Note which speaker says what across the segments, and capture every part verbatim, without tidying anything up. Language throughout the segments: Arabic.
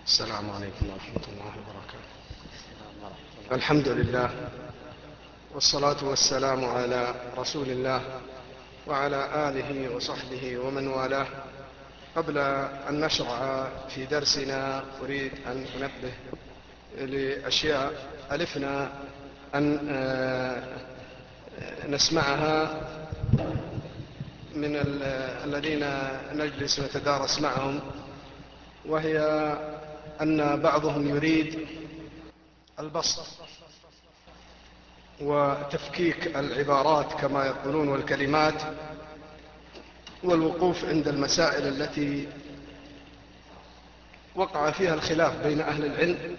Speaker 1: السلام عليكم ورحمة الله وبركاته. الحمد لله والصلاة والسلام على رسول الله وعلى آله وصحبه ومن والاه. قبل أن نشرع في درسنا أريد أن أنبه لأشياء ألفنا أن نسمعها من الذين نجلس نتدارس معهم، وهي أن بعضهم يريد البسط وتفكيك العبارات كما يقولون والكلمات، والوقوف عند المسائل التي وقع فيها الخلاف بين أهل العلم،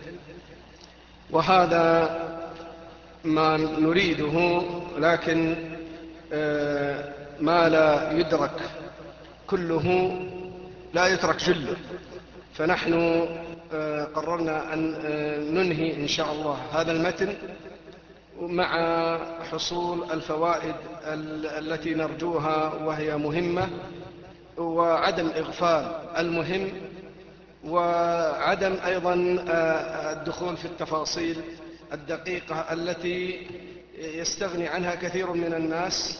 Speaker 1: وهذا ما نريده، لكن ما لا يدرك كله لا يترك جله. فنحن قررنا أن ننهي إن شاء الله هذا المتن مع حصول الفوائد التي نرجوها وهي مهمة، وعدم إغفال المهم، وعدم أيضا الدخول في التفاصيل الدقيقة التي يستغني عنها كثير من الناس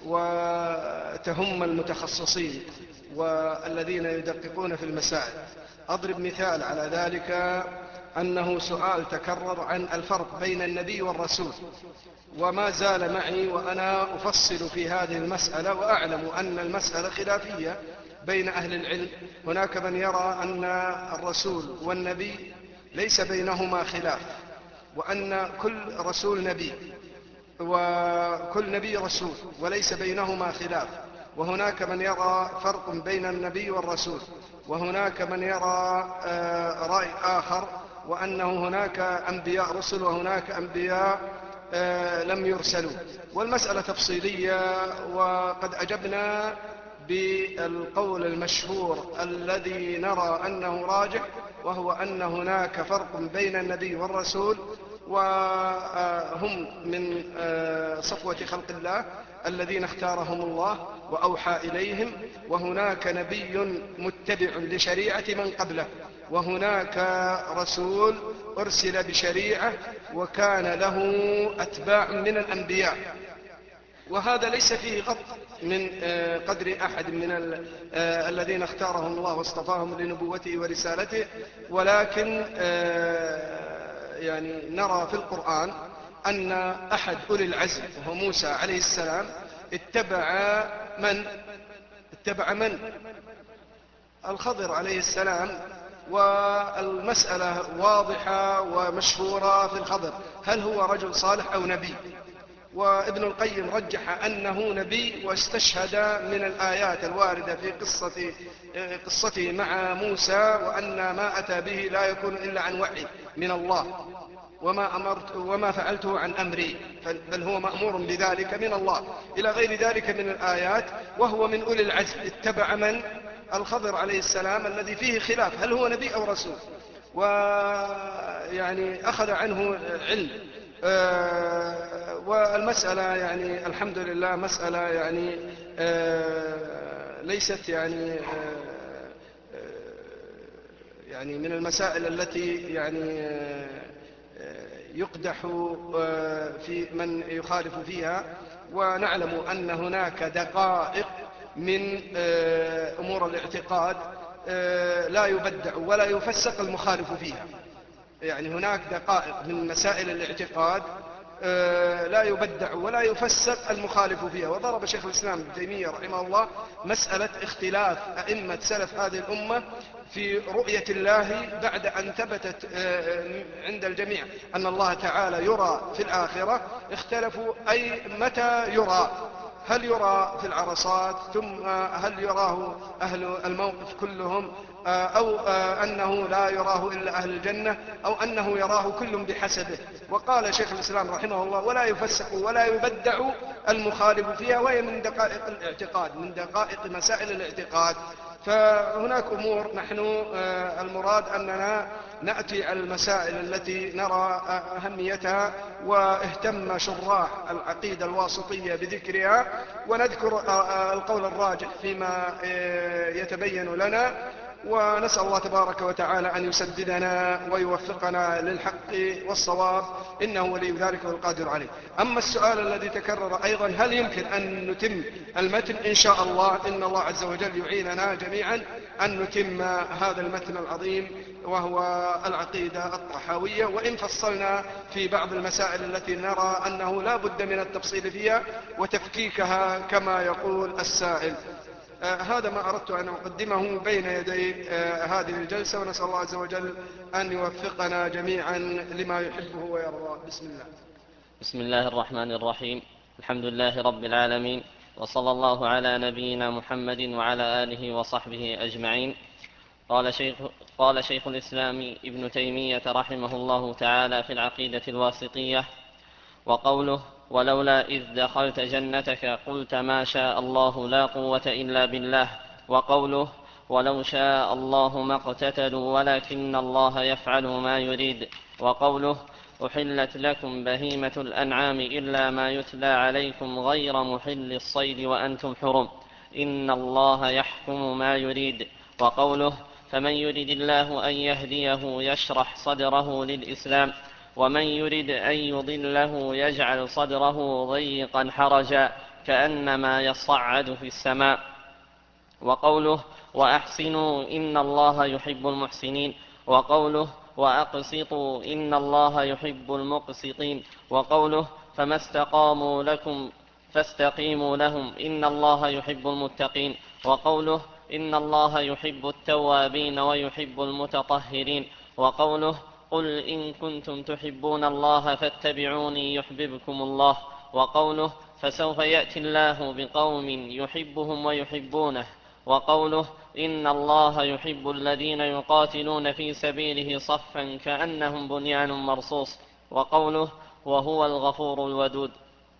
Speaker 1: وتهم المتخصصين والذين يدققون في المسائل. أضرب مثال على ذلك، أنه سؤال تكرر عن الفرق بين النبي والرسول، وما زال معي وأنا أفصل في هذه المسألة، وأعلم أن المسألة خلافية بين أهل العلم. هناك من يرى أن الرسول والنبي ليس بينهما خلاف، وأن كل رسول نبي وكل نبي رسول وليس بينهما خلاف. وهناك من يرى فرق بين النبي والرسول، وهناك من يرى رأي آخر، وأنه هناك أنبياء رسل وهناك أنبياء لم يرسلوا. والمسألة تفصيلية، وقد أجبنا بالقول المشهور الذي نرى أنه راجح، وهو أن هناك فرق بين النبي والرسول، وهم من صفوة خلق الله الذين اختارهم الله وأوحى إليهم، وهناك نبي متبع لشريعة من قبله، وهناك رسول أرسل بشريعة وكان له أتباع من الأنبياء. وهذا ليس فيه غط من قدر أحد من الذين اختارهم الله واصطفاهم لنبوته ورسالته، ولكن يعني نرى في القرآن أن أحد أولي العزم وهو موسى عليه السلام اتبع من؟ اتبع من؟ الخضر عليه السلام. والمسألة واضحة ومشهورة في الخضر، هل هو رجل صالح أو نبي؟ وابن القيم رجح أنه نبي، واستشهد من الآيات الواردة في قصة قصته مع موسى، وأن ما أتى به لا يكون إلا عن وحي من الله، وما أمرت وما فعلته عن أمري، بل هو مأمور بذلك من الله، إلى غير ذلك من الآيات. وهو من أولي العزم، اتبع من؟ الخضر عليه السلام، الذي فيه خلاف هل هو نبي أو رسول، ويعني أخذ عنه علم. آه والمسألة يعني الحمد لله مسألة يعني آه ليست يعني آه يعني من المسائل التي يعني آه يقدح في من يخالف فيها. ونعلم أن هناك دقائق من أمور الاعتقاد لا يبدع ولا يفسق المخالف فيها. يعني هناك دقائق من مسائل الاعتقاد لا يبدع ولا يفسق المخالف فيها. وضرب شيخ الإسلام ابن تيمية رحمه الله مسألة اختلاف أئمة سلف هذه الأمة في رؤية الله بعد أن ثبتت عند الجميع أن الله تعالى يرى في الآخرة. اختلفوا أي متى يرى، هل يرى في العرصات، ثم هل يراه أهل الموقف كلهم، أو أنه لا يراه إلا أهل الجنة، أو أنه يراه كل بحسبه. وقال شيخ الإسلام رحمه الله ولا يفسق ولا يبدع المخالف فيها، وهي من دقائق الاعتقاد، من دقائق مسائل الاعتقاد. فهناك أمور نحن المراد أننا نأتي على المسائل التي نرى أهميتها، واهتم شراح العقيدة الواسطية بذكرها، ونذكر القول الراجح فيما يتبين لنا، ونسأل الله تبارك وتعالى أن يسددنا ويوفقنا للحق والصواب، إنه ولي ذلك والقادر عليه. أما السؤال الذي تكرر أيضا، هل يمكن أن نتم المتن؟ إن شاء الله إن الله عز وجل يعيننا جميعا أن نتم هذا المتن العظيم وهو العقيدة الطحاوية، وإن فصلنا في بعض المسائل التي نرى أنه لا بد من التفصيل فيها وتفكيكها كما يقول السائل. آه هذا ما أردت أن أقدمه بين يدي آه هذه الجلسة، ونسأل الله عز وجل أن يوفقنا جميعا لما يحبه ويرضى. بسم الله.
Speaker 2: بسم الله الرحمن الرحيم. الحمد لله رب العالمين، وصلى الله على نبينا محمد وعلى آله وصحبه أجمعين. قال شيخ, قال شيخ الإسلام ابن تيمية رحمه الله تعالى في العقيدة الواسطية: وقوله ولولا إذ دخلت جنتك قلت ما شاء الله لا قوة إلا بالله. وقوله ولو شاء الله ما اقتتلوا ولكن الله يفعل ما يريد. وقوله أحلت لكم بهيمة الأنعام إلا ما يتلى عليكم غير محل الصيد وأنتم حرم إن الله يحكم ما يريد. وقوله فمن يرد الله أن يهديه يشرح صدره للإسلام ومن يرد أن يضله يجعل صدره ضيقا حرجا كأنما يصعد في السماء. وقوله وأحسنوا إن الله يحب المحسنين. وقوله وأقسطوا إن الله يحب المقسطين. وقوله فما استقاموا لكم فاستقيموا لهم إن الله يحب المتقين. وقوله إن الله يحب التوابين ويحب المتطهرين. وقوله قل إن كنتم تحبون الله فاتبعوني يحببكم الله. وقوله فسوف يأتي الله بقوم يحبهم ويحبونه. وقوله إن الله يحب الذين يقاتلون في سبيله صفا كأنهم بنيان مرصوص. وقوله وهو الغفور الودود.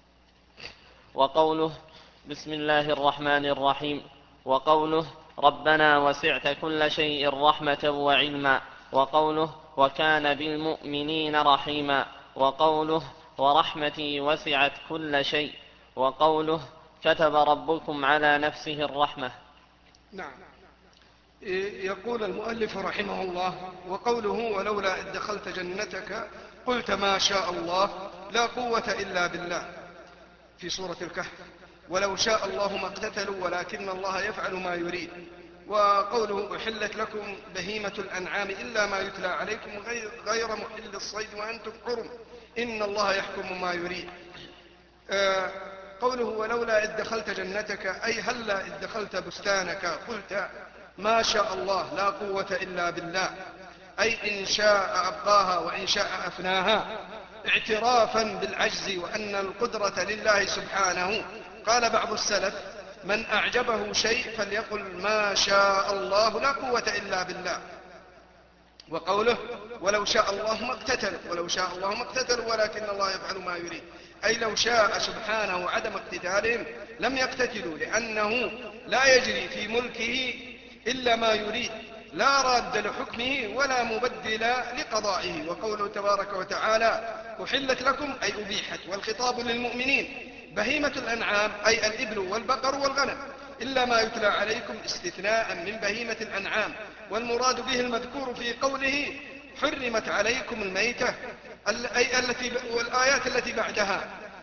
Speaker 2: وقوله بسم الله الرحمن الرحيم. وقوله ربنا وسعت كل شيء رحمة وعلما. وقوله وكان بالمؤمنين رحيما. وقوله ورحمتي وسعت كل شيء. وقوله كتب ربكم على نفسه الرحمة.
Speaker 1: نعم. يقول المؤلف رحمه الله وقوله ولولا إذ دخلت جنتك قلت ما شاء الله لا قوة إلا بالله في سورة الكهف، ولو شاء الله ما اقتتلوا ولكن الله يفعل ما يريد. وقوله أحلت لكم بهيمة الأنعام إلا ما يتلى عليكم غير محل الصيد وأنتم حرم إن الله يحكم ما يريد. آه قوله ولولا إذ دخلت جنتك أي هلا إذ دخلت بستانك قلت ما شاء الله لا قوة إلا بالله، أي إن شاء أبقاها وإن شاء أفناها، اعترافا بالعجز وأن القدرة لله سبحانه. قال بعض السلف من أعجبه شيء فليقل ما شاء الله لا قوة إلا بالله. وقوله ولو شاء الله ما اقتتلوا ولو شاء الله ما اقتتلوا ولكن الله يفعل ما يريد، أي لو شاء سبحانه عدم اقتتالهم لم يقتتلوا، لأنه لا يجري في ملكه إلا ما يريد، لا راد لحكمه ولا مبدل لقضائه. وقوله تبارك وتعالى أحلت لكم أي أبيحت، والخطاب للمؤمنين. بهيمة الأنعام أي الإبل والبقر والغنم، إلا ما يتلى عليكم استثناء من بهيمة الأنعام، والمراد به المذكور في قوله حرمت عليكم الميتة أي التي والآيات التي بعدها.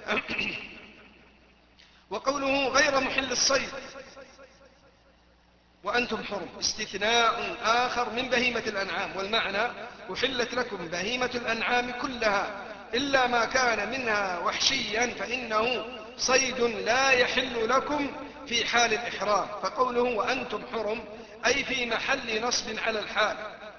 Speaker 1: وقوله غير محل الصيد وأنتم حرم استثناء آخر من بهيمة الأنعام، والمعنى أحلت لكم بهيمة الأنعام كلها إلا ما كان منها وحشيا فإنه صيد لا يحل لكم في حال الإحرام. فقوله وأنتم حرم أي في محل نصب على الحال.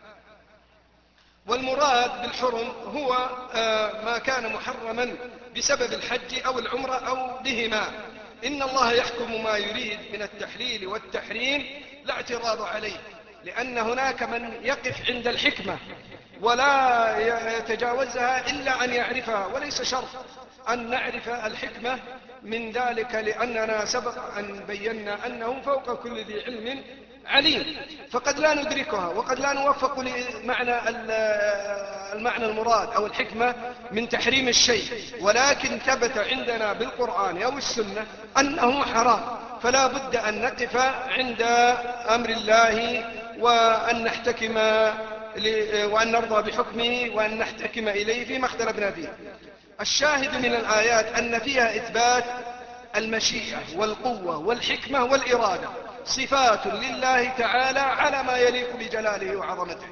Speaker 1: والمراد بالحرم هو ما كان محرما بسبب الحج أو العمرة أو بهما. إن الله يحكم ما يريد من التحليل والتحريم لا اعتراض عليه، لأن هناك من يقف عند الحكمة ولا يتجاوزها إلا أن يعرفها، وليس شرط أن نعرف الحكمة من ذلك، لأننا سبق أن بينا أنه فوق كل ذي علم عليم، فقد لا ندركها وقد لا نوفق لمعنى المعنى المراد أو الحكمة من تحريم الشيء، ولكن ثبت عندنا بالقرآن أو السنة أنه حرام، فلا بد أن نقف عند أمر الله وأن نحتكم وأن نرضى بحكمه وأن نحتكم إليه فيما اختلفنا فيه. الشاهد من الآيات أن فيها إثبات المشيئة والقوة والحكمة والإرادة، صفات لله تعالى على ما يليق بجلاله وعظمته.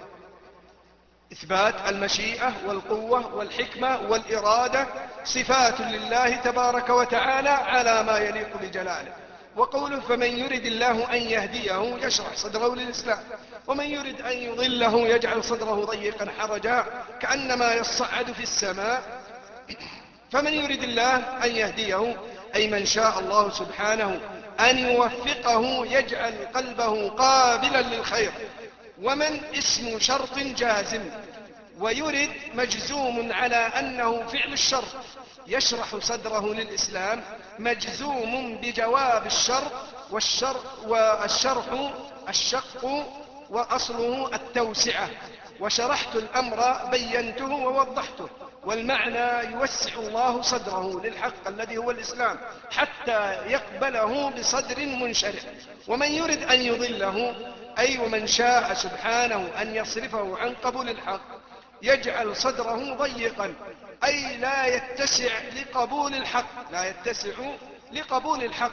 Speaker 1: إثبات المشيئة والقوة والحكمة والإرادة صفات لله تبارك وتعالى على ما يليق بجلاله. وقوله فمن يرد الله أن يهديه يشرح صدره للإسلام، ومن يرد أن يضله يجعل صدره ضيقا حرجا كأنما يصعد في السماء. فمن يرد الله أن يهديه أي من شاء الله سبحانه أن يوفقه يجعل قلبه قابلا للخير. ومن اسم شرط جازم، ويرد مجزوم على أنه فعل الشرط يشرح صدره للإسلام، مجزوم بجواب الشرط، والشرح, والشرح الشق وأصله التوسعة. وشرحت الأمر بينته ووضحته، والمعنى يوسع الله صدره للحق الذي هو الإسلام حتى يقبله بصدر منشرح. ومن يرد أن يضله أي ومن شاء سبحانه أن يصرفه عن قبول الحق يجعل صدره ضيقا أي لا يتسع لقبول الحق، لا يتسع لقبول الحق،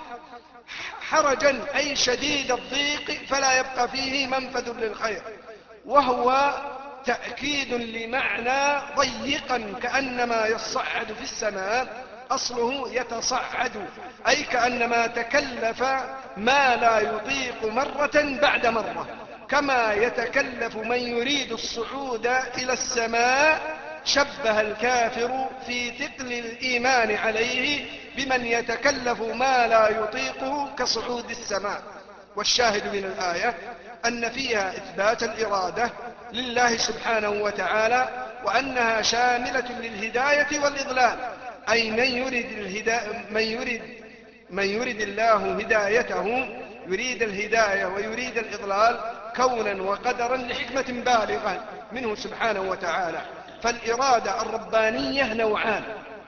Speaker 1: حرجا أي شديد الضيق فلا يبقى فيه منفذ للخير. وهو تأكيد لمعنى ضيقا كأنما يصعد في السماء، أصله يتصعد أي كأنما تكلف ما لا يطيق مرة بعد مرة، كما يتكلف من يريد الصعود إلى السماء. شبه الكافر في ثقل الإيمان عليه بمن يتكلف ما لا يطيقه كصعود السماء. والشاهد من الآية أن فيها إثبات الإرادة لله سبحانه وتعالى، وأنها شاملة للهداية والإضلال، أي من يريد, الهدا... من يريد... من يريد الله هدايته يريد الهداية ويريد الإضلال كونا وقدرا لحكمة بالغة منه سبحانه وتعالى. فالإرادة الربانية نوعان،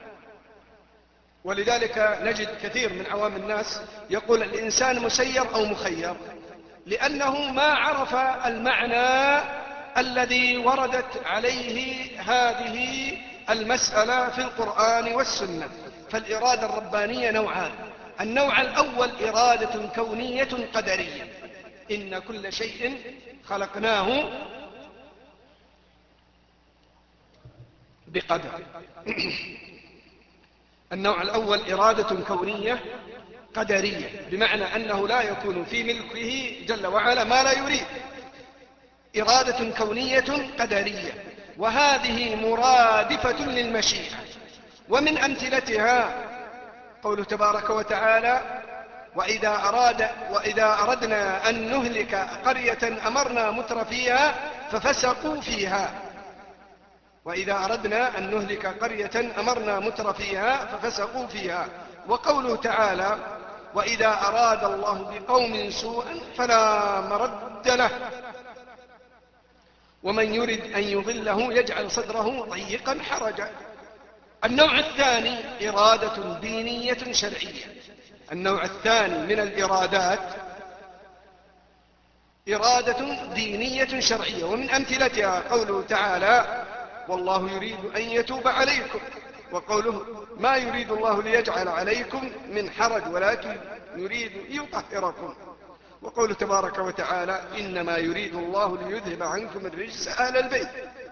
Speaker 1: ولذلك نجد كثير من عوام الناس يقول الإنسان مسير أو مخير، لأنه ما عرف المعنى الذي وردت عليه هذه المسألة في القرآن والسنة. فالإرادة الربانية نوعان: النوع الأول إرادة كونية قدرية، إن كل شيء خلقناه بقدر. النوع الأول إرادة كونية قدرية، بمعنى أنه لا يكون في ملكه جل وعلا ما لا يريد، إرادة كونية قدرية، وهذه مرادفة للمشيئة. ومن أمثلتها قوله تبارك وتعالى وإذا, أراد وإذا أردنا أن نهلك قرية أمرنا متر فيها ففسقوا فيها. وإذا أردنا أن نهلك قرية أمرنا متر فيها ففسقوا فيها. وقوله تعالى وإذا أراد الله بقوم سوءا فلا مرد له ومن يرد أن يضله يجعل صدره ضيقا حرجا. النوع الثاني إرادة دينية شرعية. النوع الثاني من الإرادات إرادة دينية شرعية، ومن أمثلتها قوله تعالى والله يريد أن يتوب عليكم، وقوله ما يريد الله ليجعل عليكم من حرج ولكن يريد ليطهركم، وقوله تبارك وتعالى إنما يريد الله ليذهب عنكم الرجس أهل البيت.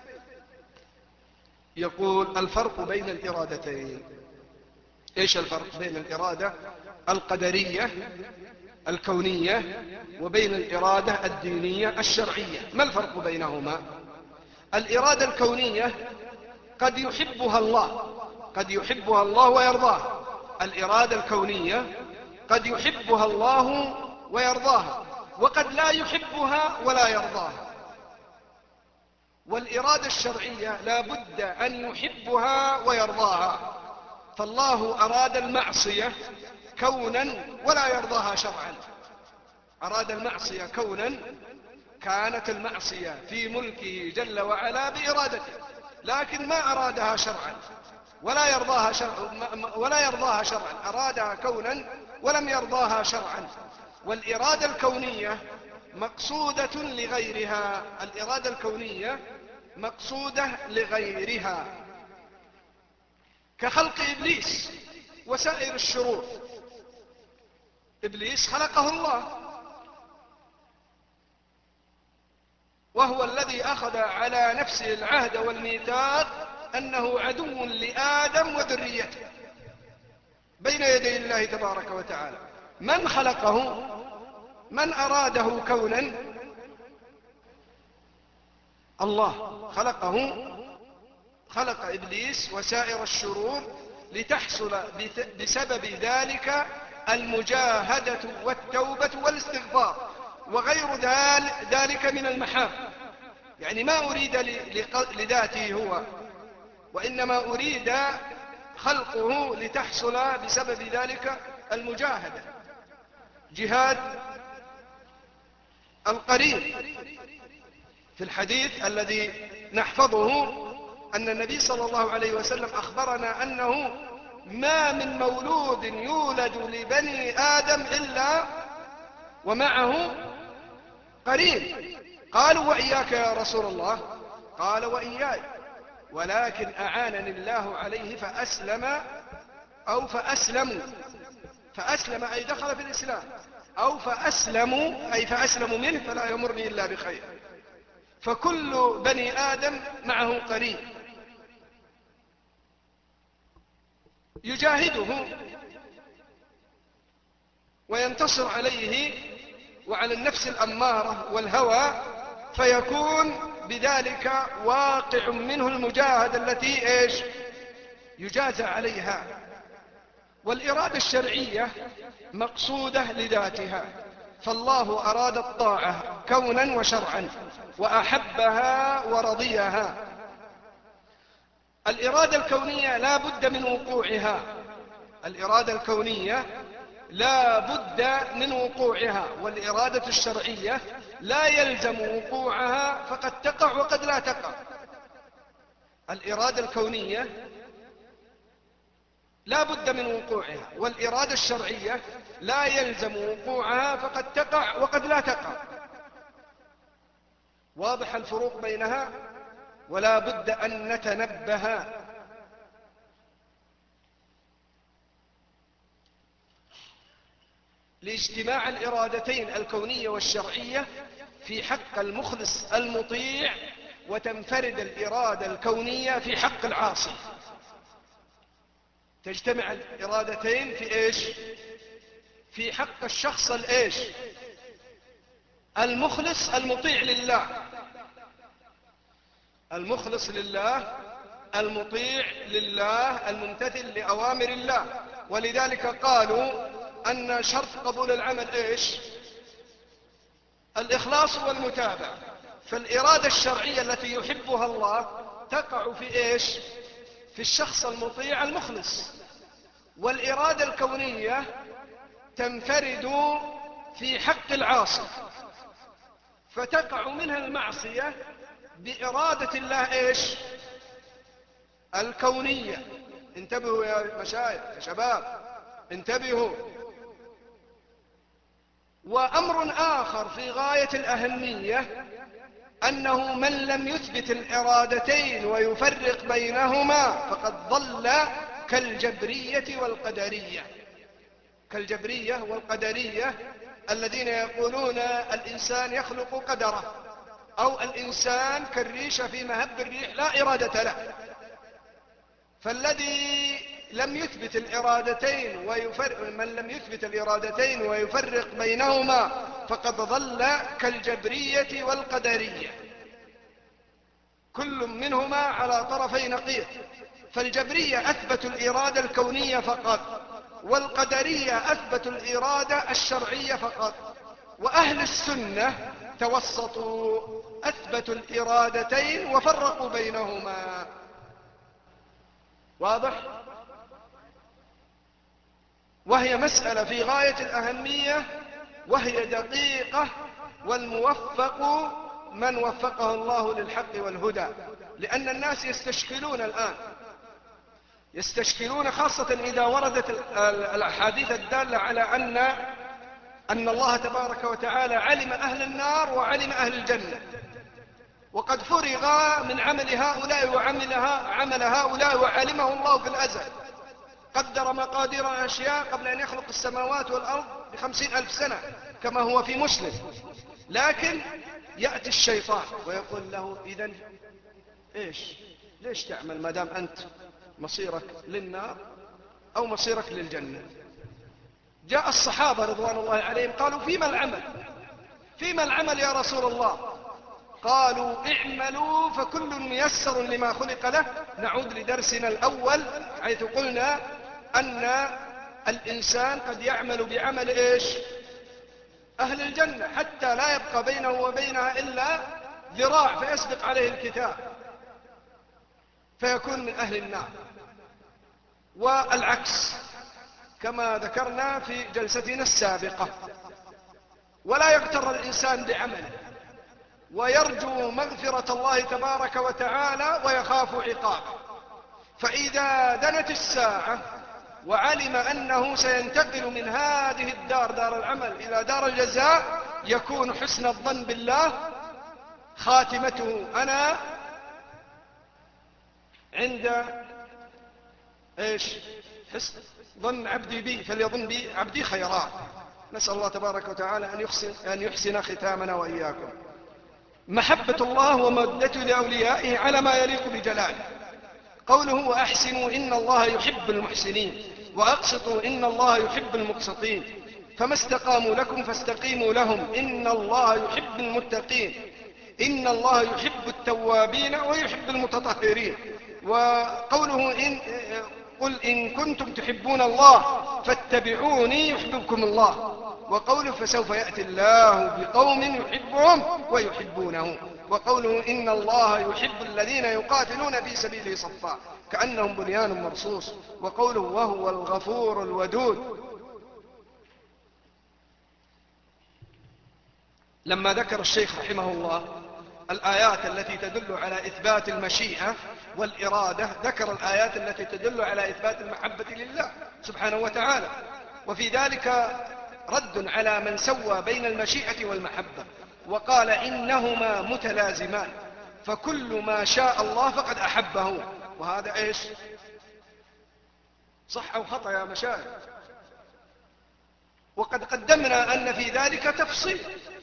Speaker 1: يقول الفرق بين الإرادتين. إيش الفرق بين الإرادة القدرية الكونية وبين الإرادة الدينية الشرعية؟ ما الفرق بينهما؟ الإرادة الكونية قد يحبها الله قد يحبها الله ويرضاها. الإرادة الكونية قد يحبها الله ويرضاها، وقد لا يحبها ولا يرضاها. والإرادة الشرعية لا بد أن يحبها ويرضاها. فالله أراد المعصية كونا ولا يرضاها شرعا. أراد المعصية كونا، كانت المعصية في ملكه جل وعلا بإرادته، لكن ما أرادها شرعا ولا يرضاها شرعا ولا يرضاها شرعا أرادها كونا ولم يرضاها شرعا. والإرادة الكونية مقصودة لغيرها. الإرادة الكونية مقصودة لغيرها، كخلق إبليس وسائر الشرور. إبليس خلقه الله، وهو الذي أخذ على نفسه العهد والميثاق أنه عدو لآدم وذريته بين يدي الله تبارك وتعالى. من خلقه؟ من أراده كونا؟ الله خلقه، خلق إبليس وسائر الشرور لتحصل بسبب ذلك المجاهدة والتوبة والاستغفار وغير ذلك من المحاب. يعني ما أريد لذاته هو، وإنما أريد خلقه لتحصل بسبب ذلك المجاهدة، جهاد القرين. في الحديث الذي نحفظه أن النبي صلى الله عليه وسلم أخبرنا أنه ما من مولود يولد لبني آدم إلا ومعه قرين. قالوا وإياك يا رسول الله؟ قال وإياي، ولكن أعانني الله عليه فأسلم أو فأسلموا. فأسلم أي دخل في الإسلام، أو فأسلموا أي فأسلموا منه فلا يمرني إلا بخير. فكل بني آدم معه قرين يجاهده وينتصر عليه وعلى النفس الأمارة والهوى، فيكون بذلك واقع منه المجاهدة التي إيش يجازى عليها. والإرادة الشرعية مقصودة لذاتها، فالله أراد الطاعة كونا وشرعا وأحبها ورضيها. الإرادة الكونية لا بد من وقوعها، الإرادة الكونية لا بد من وقوعها، والإرادة الشرعية لا يلزم وقوعها، فقد تقع وقد لا تقع. الإرادة الكونية لا بد من وقوعها، والإرادة الشرعية لا يلزم وقوعها، فقد تقع وقد لا تقع. واضح الفروق بينها؟ ولا بد أن نتنبه. لاجتماع الإرادتين الكونية والشرعية في حق المخلص المطيع، وتنفرد الإرادة الكونية في حق العاصي. تجتمع الإرادتين في إيش؟ في حق الشخص الإيش؟ المخلص المطيع لله، المخلص لله المطيع لله الممتثل لأوامر الله. ولذلك قالوا أن شرط قبول العمل إيش؟ الإخلاص والمتابعة. فالإرادة الشرعية التي يحبها الله تقع في إيش؟ في الشخص المطيع المخلص. والإرادة الكونية تنفرد في حق العاصي، فتقع منها المعصية بإرادة الله إيش؟ الكونية. انتبهوا يا مشايخ يا شباب، انتبهوا. وأمر آخر في غاية الأهمية أنه من لم يثبت الإرادتين ويفرق بينهما فقد ضل كالجبرية والقدرية. كالجبرية والقدرية الذين يقولون الإنسان يخلق قدره، أو الإنسان كالريشة في مهب الريح لا إرادة له. فالذي لم يثبت الإرادتين ويفرق من لم يثبت الإرادتين ويفرق بينهما فقد ضل كالجبرية والقدرية، كل منهما على طرفي نقيض. فالجبرية أثبتوا الإرادة الكونية فقط، والقدرية أثبتوا الإرادة الشرعية فقط. وأهل السنة توسطوا، أثبتوا الإرادتين وفرقوا بينهما. واضح؟ وهي مسألة في غاية الأهمية، وهي دقيقة، والموفق من وفقه الله للحق والهدى. لأن الناس يستشكلون الآن، يستشكلون خاصة إذا وردت الأحاديث الدالة على أن أن الله تبارك وتعالى علم أهل النار وعلم أهل الجنة، وقد فرغ من عمل هؤلاء وعملها عمل هؤلاء وعلمه الله في الأزل. قدر مقادير الأشياء قبل أن يخلق السماوات والأرض بخمسين ألف سنة كما هو في مسلم. لكن يأتي الشيطان ويقول له إذن إيش ليش تعمل ما دام أنت مصيرك للنار أو مصيرك للجنة؟ جاء الصحابة رضوان الله عليهم قالوا فيما العمل فيما العمل يا رسول الله؟ قالوا اعملوا فكل ميسر لما خلق له. نعود لدرسنا الأول حيث قلنا أن الإنسان قد يعمل بعمل إيش؟ أهل الجنة، حتى لا يبقى بينه وبينها إلا ذراع فيسبق عليه الكتاب فيكون من أهل النار. والعكس كما ذكرنا في جلستنا السابقة. ولا يغتر الإنسان بعمله ويرجو مغفرة الله تبارك وتعالى ويخاف عقابه. فإذا دنت الساعة وعلم أنه سينتقل من هذه الدار دار العمل إلى دار الجزاء يكون حسن الظن بالله خاتمته أنا عند إيش؟ حسن ظن عبدي بي فليظن بي عبدي خيرات. نسأل الله تبارك وتعالى أن يحسن, أن يحسن ختامنا وإياكم. محبة الله ومودته لأوليائه على ما يليق بجلاله. قوله وأحسنوا إن الله يحب المحسنين وأقسطوا إن الله يحب المقسطين فما استقاموا لكم فاستقيموا لهم إن الله يحب المتقين إن الله يحب التوابين ويحب المتطهرين. وقوله إن قل إن كنتم تحبون الله فاتبعوني يحببكم الله. وقوله فسوف يأتي الله بقوم يحبهم ويحبونه. وقوله إن الله يحب الذين يقاتلون في سبيله صفا كأنهم بنيان مرصوص. وقوله وهو الغفور الودود. لما ذكر الشيخ رحمه الله الآيات التي تدل على إثبات المشيئة والإرادة ذكر الآيات التي تدل على إثبات المحبة لله سبحانه وتعالى. وفي ذلك رد على من سوى بين المشيئة والمحبة وقال إنهما متلازمان فكل ما شاء الله فقد أحبه. وهذا إيش؟ صح أو خطأ يا مشايخ؟ وقد قدمنا أن في ذلك تفصيل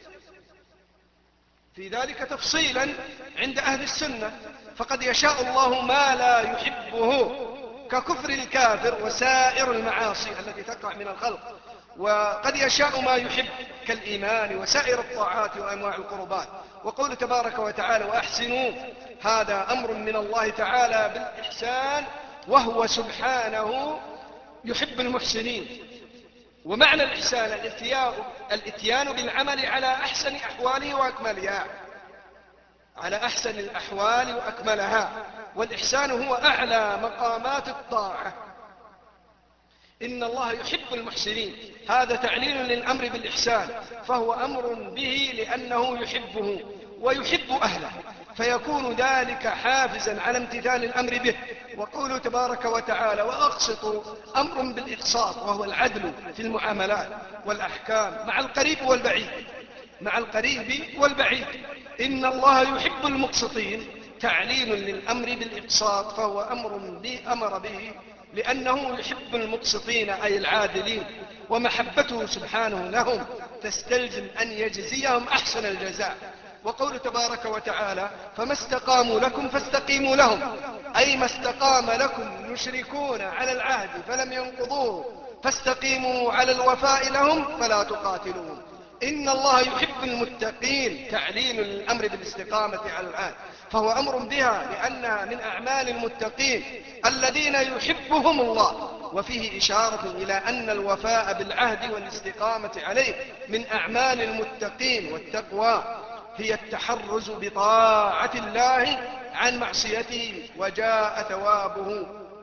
Speaker 1: في ذلك تفصيلا عند أهل السنة. فقد يشاء الله ما لا يحبه ككفر الكافر وسائر المعاصي التي تقع من الخلق، وقد يشاء ما يحب كالإيمان وسائر الطاعات وأنواع القربات. وقول تبارك وتعالى وأحسنوا هذا أمر من الله تعالى بالإحسان وهو سبحانه يحب المحسنين. ومعنى الإحسان الاتيان بالعمل على أحسن أحواله وأكملها على أحسن الأحوال وأكملها. والإحسان هو أعلى مقامات الطاعة. إن الله يحب المحسنين هذا تعليل للأمر بالإحسان فهو أمر به لأنه يحبه ويحب أهله فيكون ذلك حافزا على امتثال الأمر به. وقوله تبارك وتعالى وأقسطوا أمر بالإقساط وهو العدل في المعاملات والأحكام مع القريب والبعيد مع القريب والبعيد. إن الله يحب المقسطين تعليل للأمر بالإقساط فهو أمر به أمر به لأنه يحب المقسطين أي العادلين. ومحبته سبحانه لهم تستلزم أن يجزيهم أحسن الجزاء. وقول تبارك وتعالى فما استقاموا لكم فاستقيموا لهم أي ما استقام لكم يشركون على العهد فلم ينقضوه فاستقيموا على الوفاء لهم فلا تقاتلوهم. إن الله يحب المتقين تعليل للأمر بالاستقامة على العهد فهو أمر بها لأنها من أعمال المتقين الذين يحبهم الله. وفيه إشارة إلى أن الوفاء بالعهد والاستقامة عليه من أعمال المتقين. والتقوى هي التحرز بطاعة الله عن معصيته وجاء ثوابه.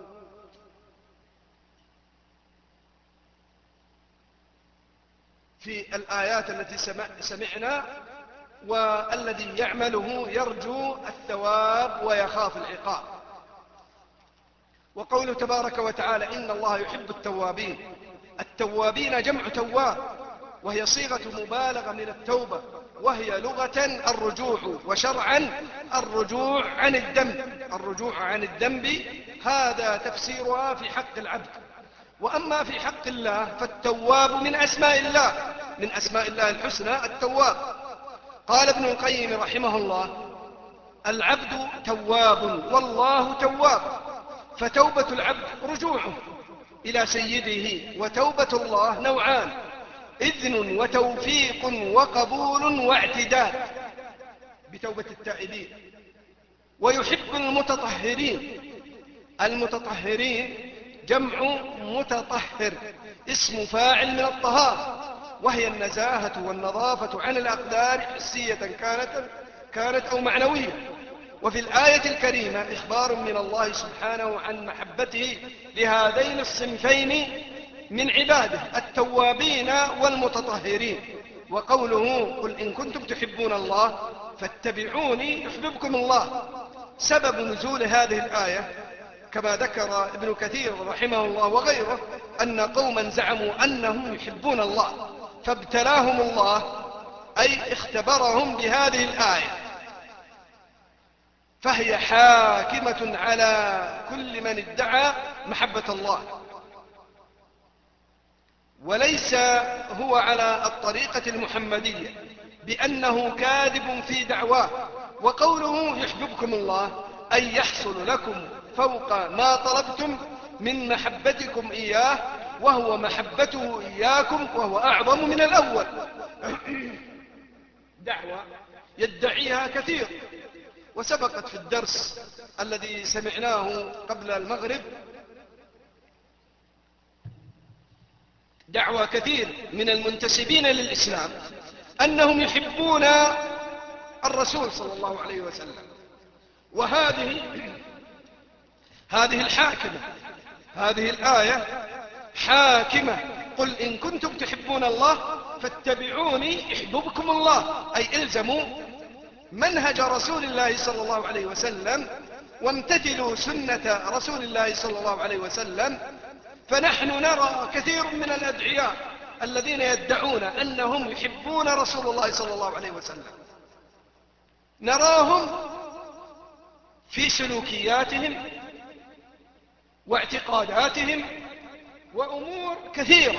Speaker 1: في الآيات التي سمعنا والذي يعمله يرجو الثواب ويخاف العقاب. وقوله تبارك وتعالى إن الله يحب التوابين التوابين جمع تواب وهي صيغة مبالغة من التوبة، وهي لغة الرجوع، وشرعا الرجوع عن الذنب. الرجوع عن الذنب هذا تفسيرها في حق العبد. وأما في حق الله فالتواب من أسماء الله، من أسماء الله الحسنى التواب. قال ابن القيم رحمه الله: العبد تواب والله تواب. فتوبة العبد رجوعه إلى سيده، وتوبة الله نوعان: إذن وتوفيق وقبول واعتداد بتوبة التائبين. ويحب المتطهرين. المتطهرين جمع متطهر، اسم فاعل من الطهارة، وهي النزاهة والنظافة عن الأقدار حسية كانت, كانت أو معنوية. وفي الآية الكريمة إخبار من الله سبحانه عن محبته لهذين الصنفين من عباده، التوابين والمتطهرين. وقوله: قل إن كنتم تحبون الله فاتبعوني يحببكم الله. سبب نزول هذه الآية كما ذكر ابن كثير رحمه الله وغيره أن قوما زعموا أنهم يحبون الله، فابتلاهم الله، أي اختبرهم بهذه الآية، فهي حاكمة على كل من ادعى محبة الله، وليس هو على الطريقة المحمدية بأنه كاذب في دعواه. وقوله يحببكم الله أي يحصل لكم فوق ما طلبتم من محبتكم إياه، وهو محبته إياكم، وهو أعظم من الأول. دعوة يدعيها كثير، وسبقت في الدرس الذي سمعناه قبل المغرب دعوى كثير من المنتسبين للإسلام أنهم يحبون الرسول صلى الله عليه وسلم. وهذه هذه الحاكمة، هذه الآية حاكمة: قل إن كنتم تحبون الله فاتبعوني يحببكم الله، أي الزموا منهج رسول الله صلى الله عليه وسلم وامتثلوا سنة رسول الله صلى الله عليه وسلم. فنحن نرى كثير من الأدعياء الذين يدعون أنهم يحبون رسول الله صلى الله عليه وسلم، نراهم في سلوكياتهم واعتقاداتهم وأمور كثيرة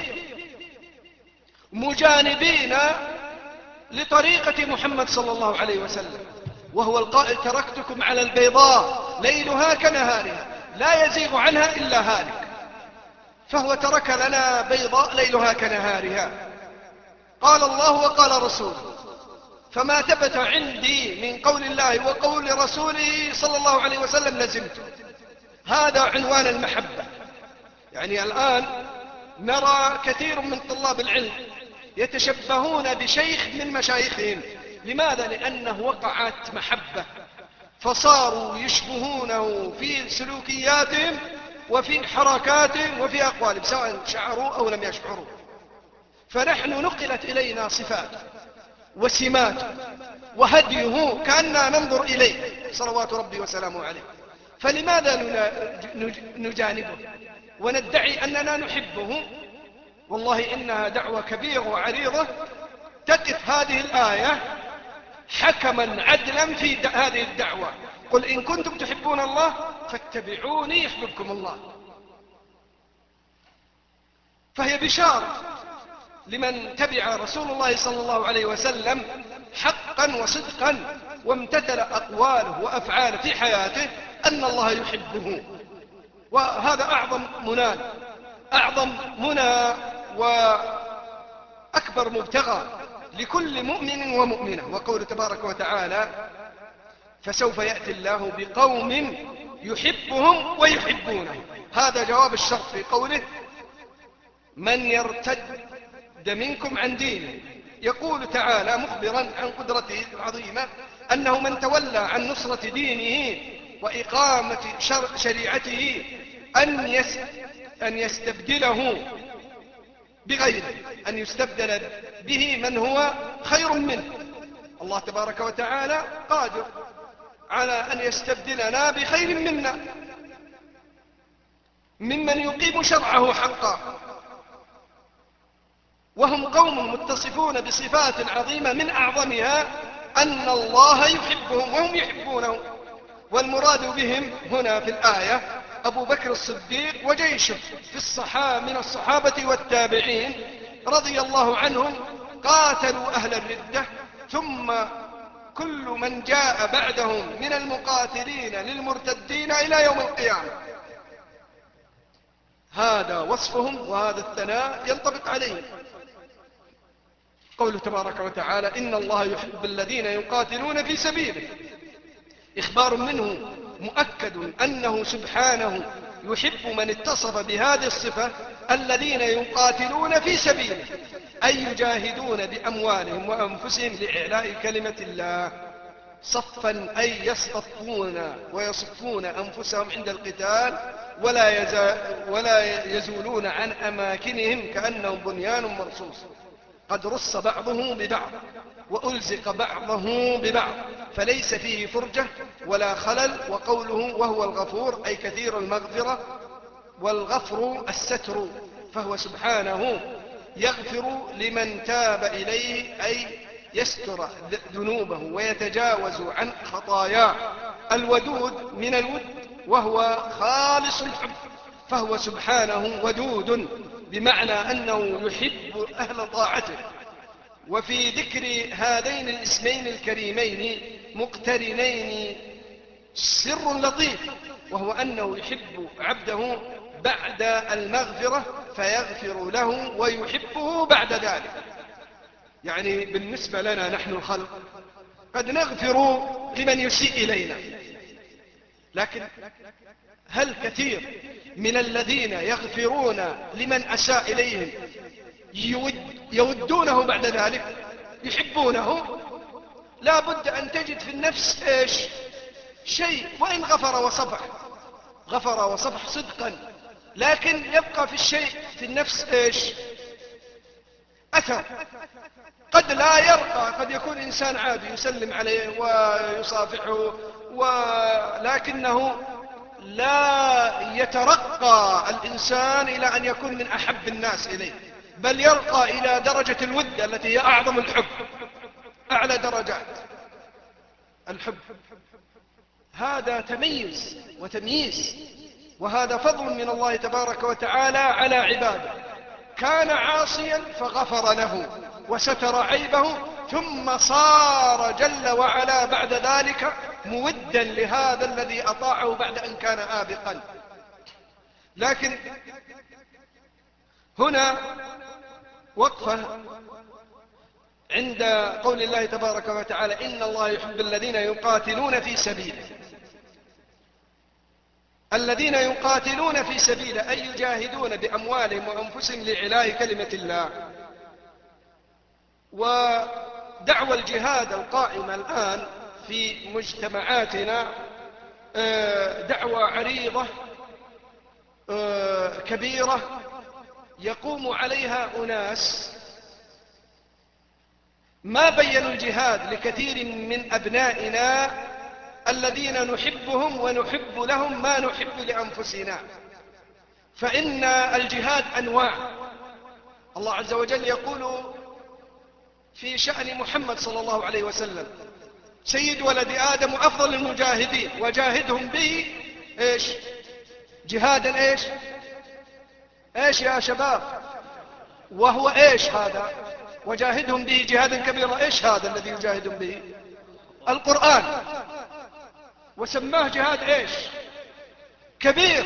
Speaker 1: مجانبين لطريقة محمد صلى الله عليه وسلم، وهو القائل: تركتكم على البيضاء ليلها كنهارها لا يزيغ عنها إلا هالك. فهو ترك لنا بيضاء ليلها كنهارها، قال الله وقال رسوله. فما ثبت عندي من قول الله وقول رسوله صلى الله عليه وسلم لزمته. هذا عنوان المحبة. يعني الآن نرى كثير من طلاب العلم يتشبهون بشيخ من مشايخهم. لماذا؟ لأنه وقعت محبة، فصاروا يشبهونه في سلوكياتهم وفي حركاتهم وفي أقوالهم، سواء شعروا أو لم يشعروا. فنحن نقلت إلينا صفاته وسماته وهديه كأننا ننظر إليه صلوات ربي وسلامه عليه. فلماذا نجانبه وندعي أننا نحبه؟ والله إنها دعوة كبيرة وعريضة. تقف هذه الآية حكما عدلا في هذه الدعوة: قل إن كنتم تحبون الله فاتبعوني يحببكم الله. فهي بشارة لمن تبع رسول الله صلى الله عليه وسلم حقا وصدقا وامتثل أقواله وأفعاله في حياته أن الله يحبه. وهذا أعظم منال، أعظم منى وأكبر مبتغى لكل مؤمن ومؤمنة. وقول تبارك وتعالى: فسوف يأتي الله بقوم يحبهم ويحبونه. هذا جواب الشرط في قوله: من يرتد منكم عن دينه. يقول تعالى مخبرا عن قدرته العظيمة أنه من تولى عن نصرة دينه وإقامة شريعته أن أن يستبدله بغيره، أن يستبدل به من هو خير منه. الله تبارك وتعالى قادر على أن يستبدلنا بخير منا، ممن يقيم شرعه حقا وهم قوم متصفون بصفات عظيمة، من أعظمها أن الله يحبهم وهم يحبونه. والمراد بهم هنا في الآية أبو بكر الصديق وجيشه في الصحابة من الصحابة والتابعين رضي الله عنهم، قاتلوا أهل الردة، ثم كل من جاء بعدهم من المقاتلين للمرتدين إلى يوم القيامة. هذا وصفهم وهذا الثناء ينطبق عليهم. قوله تبارك وتعالى إن الله يحب الذين يقاتلون في سبيله، إخبار منه مؤكد أنه سبحانه يحب من اتصف بهذه الصفة، الذين يقاتلون في سبيله، أي يجاهدون بأموالهم وأنفسهم لإعلاء كلمة الله، صفا أي يصطفون ويصفون أنفسهم عند القتال، ولا, يزا ولا يزولون عن أماكنهم كأنهم بنيان مرصوص قد رص بعضه ببعض وألزق بعضه ببعض، فليس فيه فرجة ولا خلل. وقوله وهو الغفور أي كثير المغفرة، والغفر الستر، فهو سبحانه يغفر لمن تاب إليه، أي يستر ذنوبه ويتجاوز عن خطاياه. الودود من الود وهو خالص الحب، فهو سبحانه ودود بمعنى أنه يحب أهل طاعته. وفي ذكر هذين الاسمين الكريمين مقترنين سر لطيف، وهو أنه يحب عبده بعد المغفرة فيغفر له ويحبه بعد ذلك. يعني بالنسبة لنا نحن الخلق قد نغفر لمن يسيء إلينا، لكن هل كثير من الذين يغفرون لمن أساء إليهم يود يودونه بعد ذلك، يحبونه؟ لا بد أن تجد في النفس إيش شيء، وإن غفر وصفح غفر وصفح صدقا، لكن يبقى في الشيء في النفس إيش أثر. قد لا يرقى، قد يكون إنسان عادي يسلم عليه ويصافحه، ولكنه لا يترقى الإنسان إلى أن يكون من أحب الناس إليه، بل يرقى إلى درجة الود التي هي أعظم الحب، أعلى درجات الحب. هذا تميز وتمييز، وهذا فضل من الله تبارك وتعالى على عباده. كان عاصيا فغفر له وستر عيبه، ثم صار جل وعلا بعد ذلك مودا لهذا الذي أطاعه بعد أن كان آبقا. لكن هنا وقفة عند قول الله تبارك وتعالى إن الله يحب الذين يقاتلون في سبيله. الذين يقاتلون في سبيله أي يجاهدون بأموالهم وأنفسهم لإعلاء كلمة الله. ودعوى الجهاد القائمة الآن في مجتمعاتنا دعوى عريضة كبيرة يقوم عليها أناس ما بينوا الجهاد لكثير من أبنائنا الذين نحبهم ونحب لهم ما نحب لأنفسنا. فإن الجهاد أنواع. الله عز وجل يقول في شأن محمد صلى الله عليه وسلم سيد ولد آدم أفضل المجاهدين وجاهدهم به إيش جهادا إيش إيش يا شباب، وهو إيش هذا وجاهدهم به جهادا كبيرا. إيش هذا الذي يجاهدهم به؟ القرآن، وسماه جهاد إيش كبير.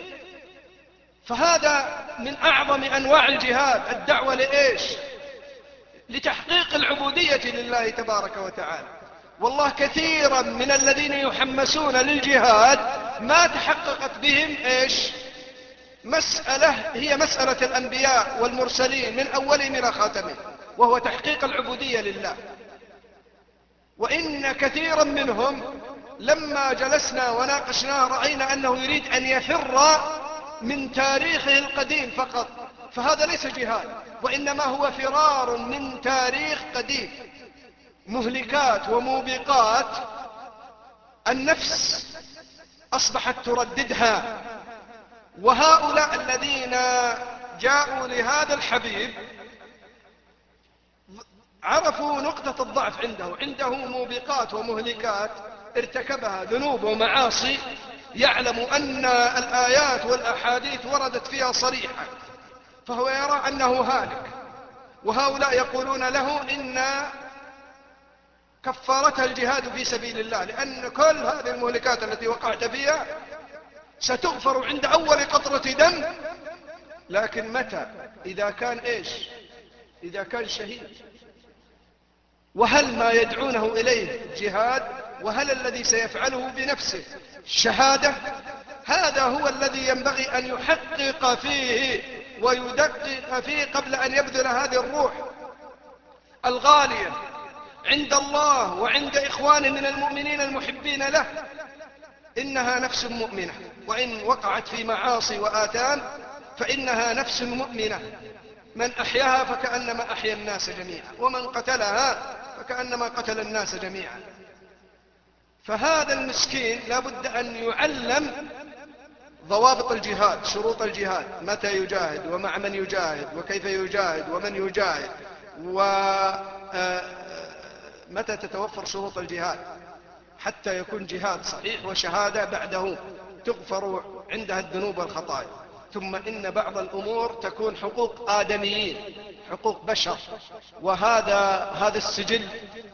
Speaker 1: فهذا من أعظم أنواع الجهاد، الدعوة لإيش لتحقيق العبودية لله تبارك وتعالى. والله كثيرا من الذين يحمسون للجهاد ما تحققت بهم إيش مسألة هي مسألة الأنبياء والمرسلين من أولهم إلى خاتمهم، وهو تحقيق العبودية لله. وإن كثيرا منهم لما جلسنا وناقشناه رأينا أنه يريد أن يفر من تاريخه القديم فقط، فهذا ليس جهاد، وإنما هو فرار من تاريخ قديم، مهلكات وموبقات النفس أصبحت ترددها. وهؤلاء الذين جاءوا لهذا الحبيب عرفوا نقطة الضعف عنده عنده موبقات ومهلكات ارتكبها، ذنوب ومعاصي يعلم أن الآيات والأحاديث وردت فيها صريحة، فهو يرى أنه هالك. وهؤلاء يقولون له إن كفارتها الجهاد في سبيل الله، لأن كل هذه المهلكات التي وقعت فيها ستغفر عند أول قطرة دم. لكن متى؟ إذا كان إيش؟ إذا كان شهيد. وهل ما يدعونه إليه جهاد؟ وهل الذي سيفعله بنفسه شهادة؟ هذا هو الذي ينبغي أن يحقق فيه ويدقق فيه قبل أن يبذل هذه الروح الغالية عند الله وعند إخوانه من المؤمنين المحبين له. إنها نفس مؤمنة، وإن وقعت في معاصي وآثام فإنها نفس مؤمنة، من أحياها فكأنما أحيا الناس جميعا، ومن قتلها فكأنما قتل الناس جميعا. فهذا المسكين لابد أن يعلم ضوابط الجهاد، شروط الجهاد، متى يجاهد ومع من يجاهد وكيف يجاهد ومن يجاهد، ومتى تتوفر شروط الجهاد حتى يكون جهاد صحيح وشهادة بعده تغفر عندها الذنوب والخطايا. ثم إن بعض الأمور تكون حقوق آدميين، حقوق بشر، وهذا هذا السجل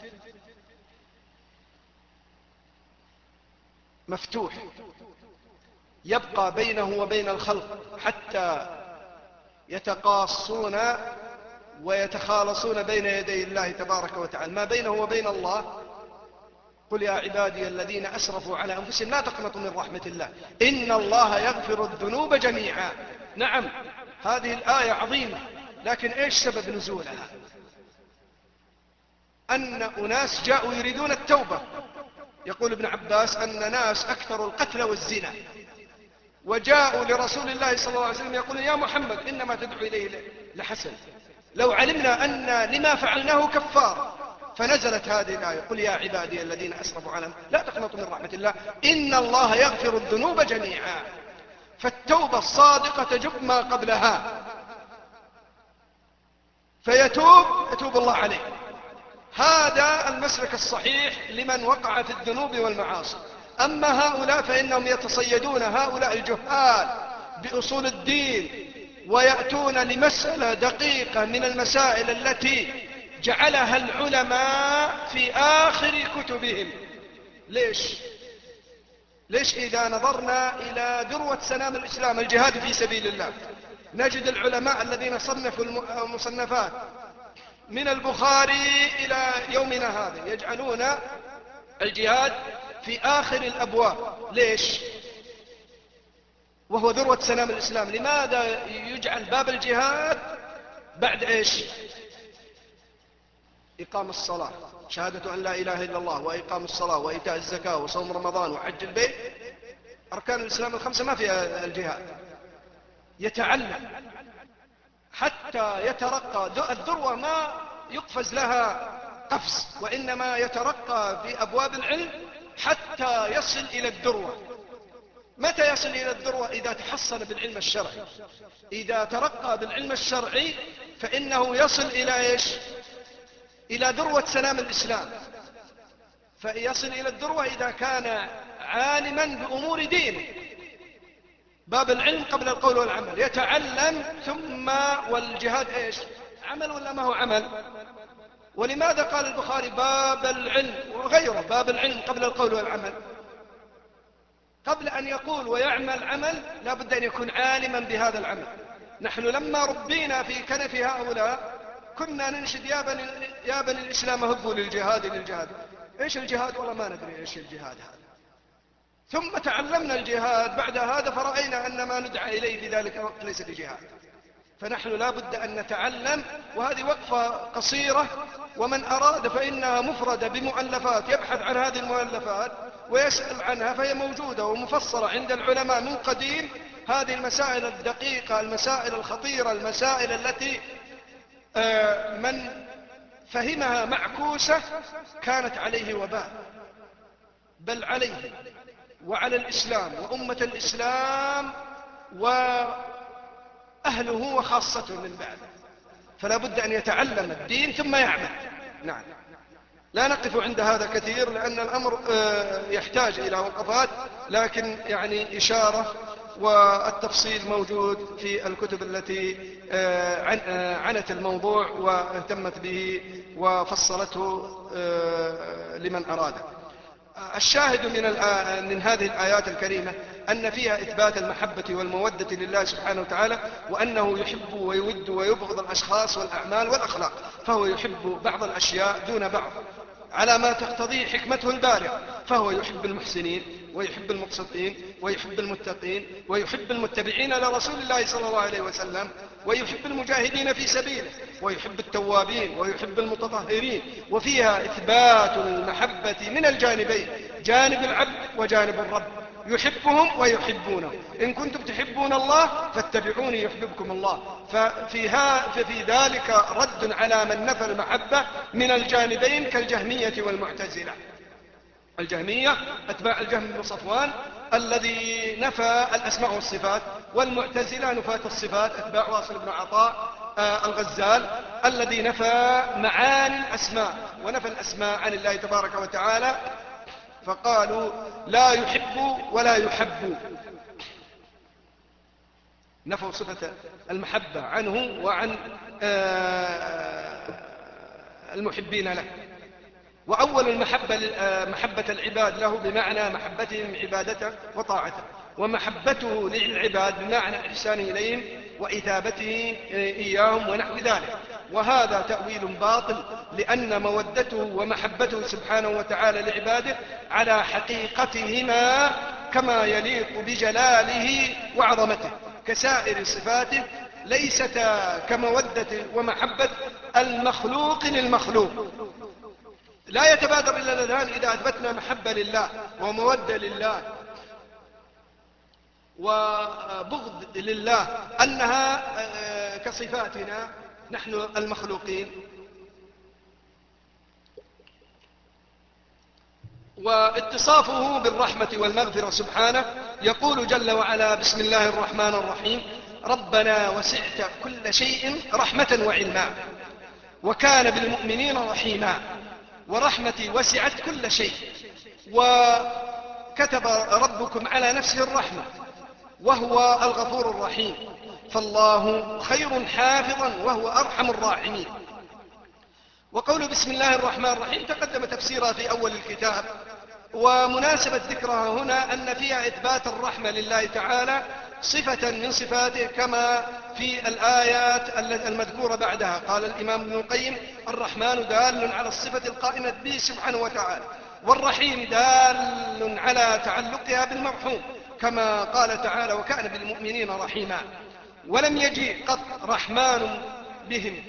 Speaker 1: مفتوح يبقى بينه وبين الخلق حتى يتقاصون ويتخالصون بين يدي الله تبارك وتعالى. ما بينه وبين الله: قل يا عبادي الذين أسرفوا على أنفسهم لا تقنطوا من رحمة الله إن الله يغفر الذنوب جميعا. نعم، هذه الآية عظيمة، لكن إيش سبب نزولها؟ أن أناس جاءوا يريدون التوبة. يقول ابن عباس أن ناس أكثروا القتل والزنا، وجاءوا لرسول الله صلى الله عليه وسلم يقولون: يا محمد إنما تدعو إليه لحسن، لو علمنا أن لما فعلناه كفار. فنزلت هذه الآية: قل يا عبادي الذين أسرفوا على أنفسهم لا تقنطوا من رحمة الله إن الله يغفر الذنوب جميعا. فالتوبة الصادقة تجب ما قبلها، فيتوب يتوب الله عليه. هذا المسلك الصحيح لمن وقع في الذنوب والمعاصي. أما هؤلاء فإنهم يتصيدون هؤلاء الجهال بأصول الدين، ويأتون لمسألة دقيقة من المسائل التي جعلها العلماء في آخر كتبهم. ليش؟ ليش إذا نظرنا إلى ذروة سنام الإسلام الجهاد في سبيل الله نجد العلماء الذين صنفوا المصنفات من البخاري إلى يومنا هذا يجعلون الجهاد في آخر الأبواب؟ ليش؟ وهو ذروة سنام الإسلام. لماذا يجعل باب الجهاد بعد إيش؟ إقام الصلاة، شهادة أن لا إله إلا الله، وإقام الصلاة، وإيتاء الزكاة، وصوم رمضان، وحج البيت. أركان الإسلام الخمسة ما فيها الجهاد. يتعلم حتى يترقى. الذروة ما يقفز لها قفز، وإنما يترقى في أبواب العلم حتى يصل إلى الذروة. متى يصل إلى الذروة؟ إذا تحصن بالعلم الشرعي. إذا ترقى بالعلم الشرعي فإنه يصل إلى إيش؟ إلى ذروة سنام الإسلام. فيصل إلى الذروة إذا كان عالما بأمور دينه. باب العلم قبل القول والعمل، يتعلم ثم. والجهاد إيش؟ عمل ولا ما هو عمل؟ ولماذا قال البخاري باب العلم وغيره باب العلم قبل القول والعمل؟ قبل أن يقول ويعمل عمل لا بد أن يكون عالما بهذا العمل. نحن لما ربينا في كنف هؤلاء كنا ننشد: يا بني, يا بني الإسلام هبوا للجهاد للجهاد. إيش الجهاد؟ والله ما ندري إيش الجهاد هذا. ثم تعلمنا الجهاد بعد هذا فرأينا أن ما ندعى إليه في ذلك الوقت ليس بجهاد. فنحن لا بد أن نتعلم. وهذه وقفة قصيرة، ومن أراد فإنها مفردة بمؤلفات يبحث عن هذه المؤلفات ويسأل عنها، فهي موجودة ومفصلة عند العلماء من قديم. هذه المسائل الدقيقة، المسائل الخطيرة، المسائل التي من فهمها معكوسة كانت عليه وباء، بل عليه وعلى الإسلام وأمة الإسلام وأهله وخاصته من بعد. فلا بد أن يتعلم الدين ثم يعمل. نعم. لا نقف عند هذا كثير لأن الأمر يحتاج إلى وقفات، لكن يعني إشارة، والتفصيل موجود في الكتب التي عنت الموضوع واهتمت به وفصلته لمن أراده. الشاهد من, من هذه الآيات الكريمة أن فيها إثبات المحبة والمودة لله سبحانه وتعالى، وأنه يحب ويود ويبغض الأشخاص والأعمال والأخلاق، فهو يحب بعض الأشياء دون بعض على ما تقتضيه حكمته البارعة، فهو يحب المحسنين ويحب المقسطين ويحب المتقين ويحب المتبعين لرسول الله صلى الله عليه وسلم، ويحب المجاهدين في سبيله، ويحب التوابين ويحب المتطهرين. وفيها إثبات المحبة من الجانبين، جانب العبد وجانب الرب، يحبهم ويحبونه. إن كنتم تحبون الله فاتبعوني يحببكم الله. ففيها ففي ذلك رد على من نفى المحبة من الجانبين كالجهمية والمعتزلة. الجهمية أتباع الجهم بن صفوان الذي نفى الأسماء والصفات، والمعتزلة نفاة الصفات أتباع واصل بن عطاء آه الغزال الذي نفى معاني الأسماء ونفى الأسماء عن الله تبارك وتعالى، فقالوا لا يحب ولا يحب، نفوا صفة المحبة عنه وعن آه المحبين له. وأول المحبة محبة العباد له بمعنى محبتهم عبادته وطاعته، ومحبته للعباد بمعنى إحسانه إليهم وإثابته إياهم ونحو ذلك. وهذا تأويل باطل، لأن مودته ومحبته سبحانه وتعالى لعباده على حقيقتهما كما يليق بجلاله وعظمته كسائر صفاته، ليستا كمودة ومحبة المخلوق للمخلوق. لا يتبادر إلى الأذهان إذا أثبتنا محبة لله ومودة لله وبغض لله أنها كصفاتنا نحن المخلوقين. واتصافه بالرحمة والمغفرة سبحانه، يقول جل وعلا: بسم الله الرحمن الرحيم: ربنا وسعت كل شيء رحمة وعلما وكان بالمؤمنين رحيما. ورحمتي وسعت كل شيء، وكتب ربكم على نفسه الرحمة وهو الغفور الرحيم، فالله خير حافظا وهو أرحم الراحمين. وقول بسم الله الرحمن الرحيم تقدم تفسيرها في أول الكتاب، ومناسبة ذكرها هنا أن فيها إثبات الرحمة لله تعالى صفة من صفاته، كما في الآيات المذكورة بعدها. قال الإمام ابن القيم: الرحمن دال على الصفة القائمة به سبحانه وتعالى، والرحيم دال على تعلقها بالمرحوم، كما قال تعالى: وكان بالمؤمنين رحيما. ولم يجي قط رحمن بهم،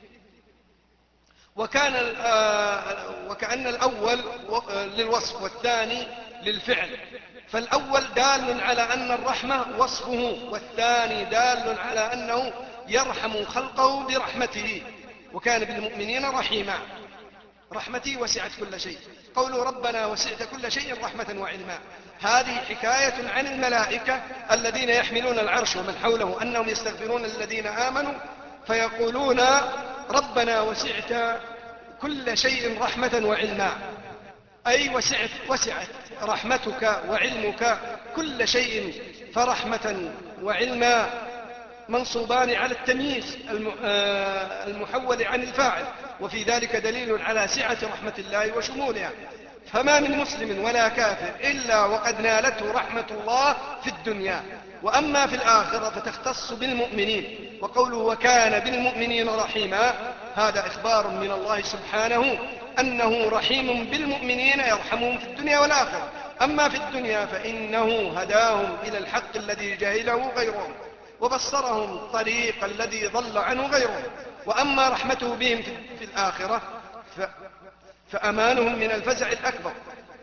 Speaker 1: وكان وكأن الأول للوصف والثاني للفعل، فالأول دال على أن الرحمة وصفه، والثاني دال على أنه يرحم خلقه برحمته، وكان بالمؤمنين رحيما. رحمتي وسعت كل شيء، قولوا ربنا وسعت كل شيء رحمة وعلما، هذه حكاية عن الملائكة الذين يحملون العرش ومن حوله أنهم يستغفرون للذين آمنوا فيقولون: ربنا وسعت كل شيء رحمة وعلما، أي وسعت, وسعت رحمتك وعلمك كل شيء، فرحمة وعلما منصوبان على التمييز المحول عن الفاعل، وفي ذلك دليل على سعة رحمة الله وشمولها. فما من مسلم ولا كافر إلا وقد نالته رحمة الله في الدنيا، وأما في الآخرة فتختص بالمؤمنين. وقوله وكان بالمؤمنين رحيما، هذا إخبار من الله سبحانه أنه رحيم بالمؤمنين يرحمهم في الدنيا والآخرة. أما في الدنيا فإنه هداهم إلى الحق الذي جاهله غيرهم، وبصرهم الطريق الذي ضل عنه غيرهم. وأما رحمته بهم في الآخرة فأمانهم من الفزع الأكبر،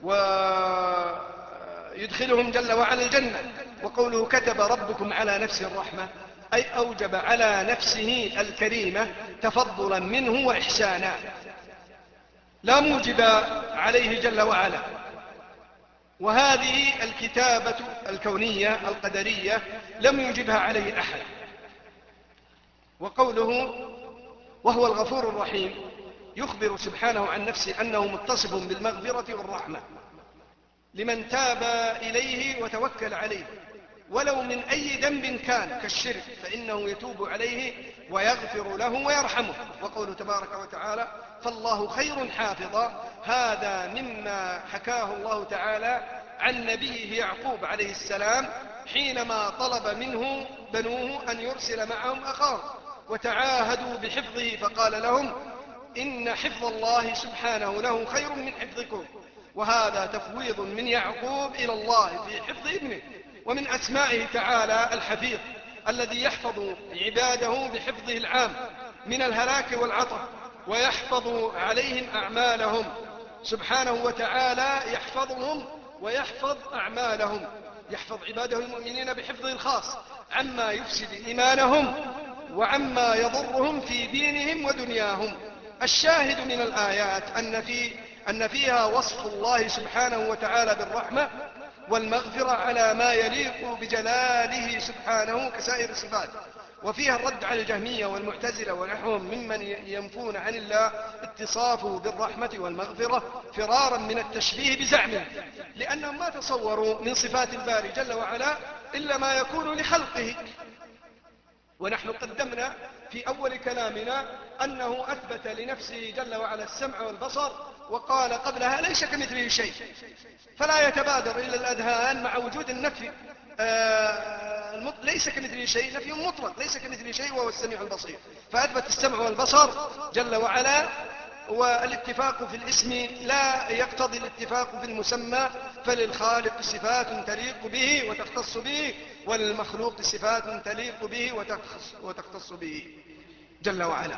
Speaker 1: ويدخلهم جل وعلا الجنة. وقوله كتب ربكم على نفسه الرحمة، أي أوجب على نفسه الكريمة تفضلا منه وإحسانا، لا موجب عليه جل وعلا. وهذه الكتابة الكونية القدرية لم يوجبها عليه أحد. وقوله وهو الغفور الرحيم يخبر سبحانه عن نفسه أنه متصف بالمغفرة والرحمة لمن تاب إليه وتوكل عليه ولو من أي ذنب كان كالشرك، فإنه يتوب عليه ويغفر له ويرحمه. وقوله تبارك وتعالى: فالله خير حافظا. هذا مما حكاه الله تعالى عن نبيه يعقوب عليه السلام حينما طلب منه بنوه أن يرسل معهم أخاه، وتعاهدوا بحفظه فقال لهم: إن حفظ الله سبحانه له خير من حفظكم. وهذا تفويض من يعقوب إلى الله في حفظ ابنه. ومن أسمائه تعالى الحفيظ، الذي يحفظ عباده بحفظه العام من الهلاك والعطب، ويحفظ عليهم أعمالهم سبحانه وتعالى، يحفظهم ويحفظ أعمالهم، يحفظ عباده المؤمنين بحفظه الخاص عما يفسد إيمانهم وعما يضرهم في دينهم ودنياهم. الشاهد من الآيات أن, في أن فيها وصف الله سبحانه وتعالى بالرحمة والمغفرة على ما يليق بجلاله سبحانه كسائر الصفات، وفيها الرد على الجهمية والمعتزلة ونحوهم ممن ينفون عن الله اتصافه بالرحمة والمغفرة فرارا من التشبيه بزعمه، لأنهم ما تصوروا من صفات الباري جل وعلا إلا ما يكون لخلقه. ونحن قدمنا في أول كلامنا أنه أثبت لنفسه جل وعلا السمع والبصر، وقال قبلها: ليس كمثله شيء. فلا يتبادر إلى الأذهان مع وجود النفي آه ليس كمثله شيء، نفي مطلق، ليس كمثله شيء وهو السميع البصير. فأثبت السمع والبصر جل وعلا، والاتفاق في الاسم لا يقتضي الاتفاق في المسمى، فللخالق صفات تليق به وتختص به، وللمخلوق صفات تليق به وتختص, وتختص به جل وعلا.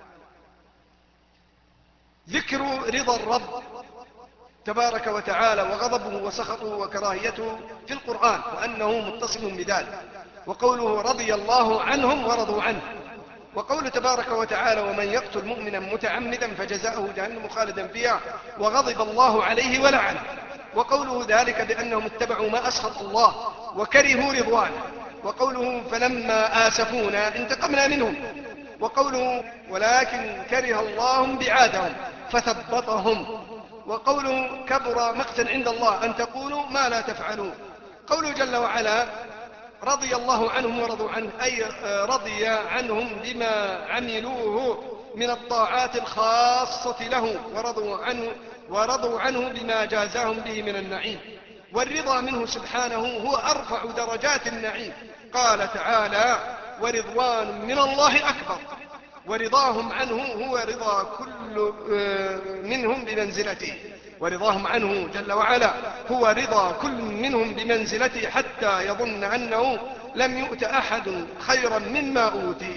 Speaker 1: ذكر رضا الرب تبارك وتعالى وغضبه وسخطه وكراهيته في القرآن، وأنه متصف بذلك. وقوله: رضي الله عنهم ورضوا عنه. وقوله تبارك وتعالى: ومن يقتل مؤمنا متعمدا فجزاؤه جهنم خالدا فيها وغضب الله عليه ولعنه. وقوله: ذلك بأنهم اتبعوا ما أسخط الله وكرهوا رضوانه. وقوله: فلما آسفونا انتقمنا منهم. وقوله: ولكن كره الله بعادهم فثبطهم. وقوله: كبر مقتا عند الله أن تقولوا ما لا تفعلون. قوله جل وعلا: رضي الله عنهم ورضوا عنه، أي رضي عنهم بما عملوه من الطاعات الخاصة له، ورضوا عنه, ورضوا عنه بما جازاهم به من النعيم. والرضا منه سبحانه هو أرفع درجات النعيم. قال تعالى: ورضوان من الله أكبر. ورضاهم عنه هو رضا كل منهم بمنزلته. ورضاهم عنه جل وعلا هو رضا كل منهم بمنزلته، حتى يظن أنه لم يؤت أحد خيرا مما أوتي.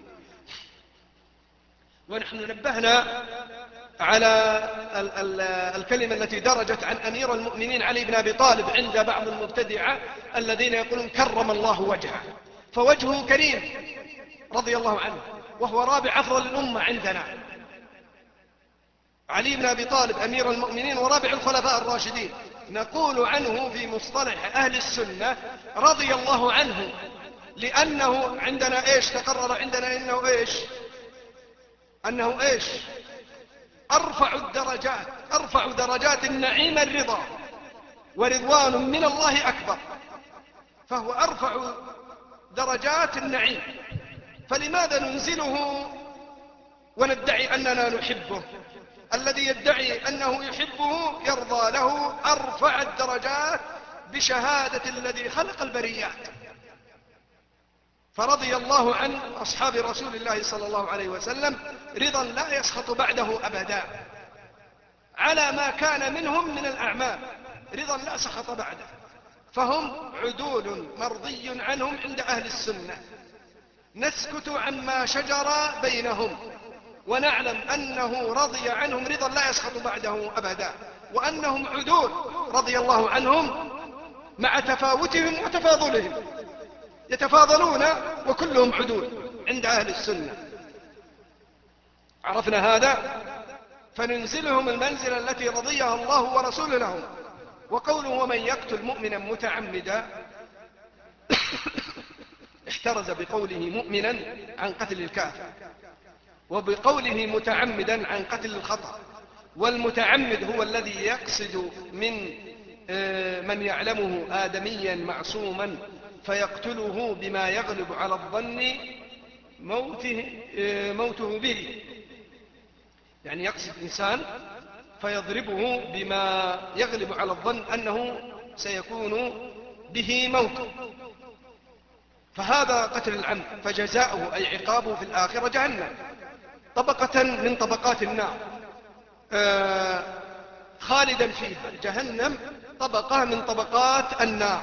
Speaker 1: ونحن نبهنا على ال ال الكلمة التي درجت عن أمير المؤمنين علي بن أبي طالب عند بعض المبتدعة الذين يقولون كرم الله وجهه، فوجهه كريم رضي الله عنه، وهو رابع أفضل الأمة عندنا. علي بن أبي طالب أمير المؤمنين ورابع الخلفاء الراشدين، نقول عنه في مصطلح أهل السنة رضي الله عنه، لأنه عندنا إيش تقرر عندنا إنه إيش أنه إيش أرفع الدرجات، أرفع درجات النعيم الرضا، ورضوان من الله أكبر، فهو أرفع درجات النعيم. فلماذا ننزله وندعي أننا نحبه؟ الذي يدعي أنه يحبه يرضى له أرفع الدرجات بشهادة الذي خلق البريات. فرضي الله عن أصحاب رسول الله صلى الله عليه وسلم رضا لا يسخط بعده أبدا على ما كان منهم من الأعمال، رضا لا سخط بعده، فهم عدول مرضي عنهم عند أهل السنة. نسكت عما شجر بينهم ونعلم أنه رضي عنهم رضا لا يسخط بعده أبدا، وأنهم عدول رضي الله عنهم مع تفاوتهم وتفاضلهم، يتفاضلون وكلهم عدول عند أهل السنة. عرفنا هذا، فننزلهم المنزلة التي رضيها الله ورسوله لهم. وقوله: ومن يقتل مؤمنا متعمدا احترز بقوله مؤمنا عن قتل الكافر، وبقوله متعمدا عن قتل الخطأ، والمتعمد هو الذي يقصد من من يعلمه آدميا معصوما فيقتله بما يغلب على الظن موته, موته به، يعني يقصد إنسان فيضربه بما يغلب على الظن أنه سيكون به موت، فهذا قتل العمد، فجزاؤه أي عقابه في الآخرة جهنم طبقة من طبقات النار آه خالدا فيها. جهنم طبقة من طبقات النار،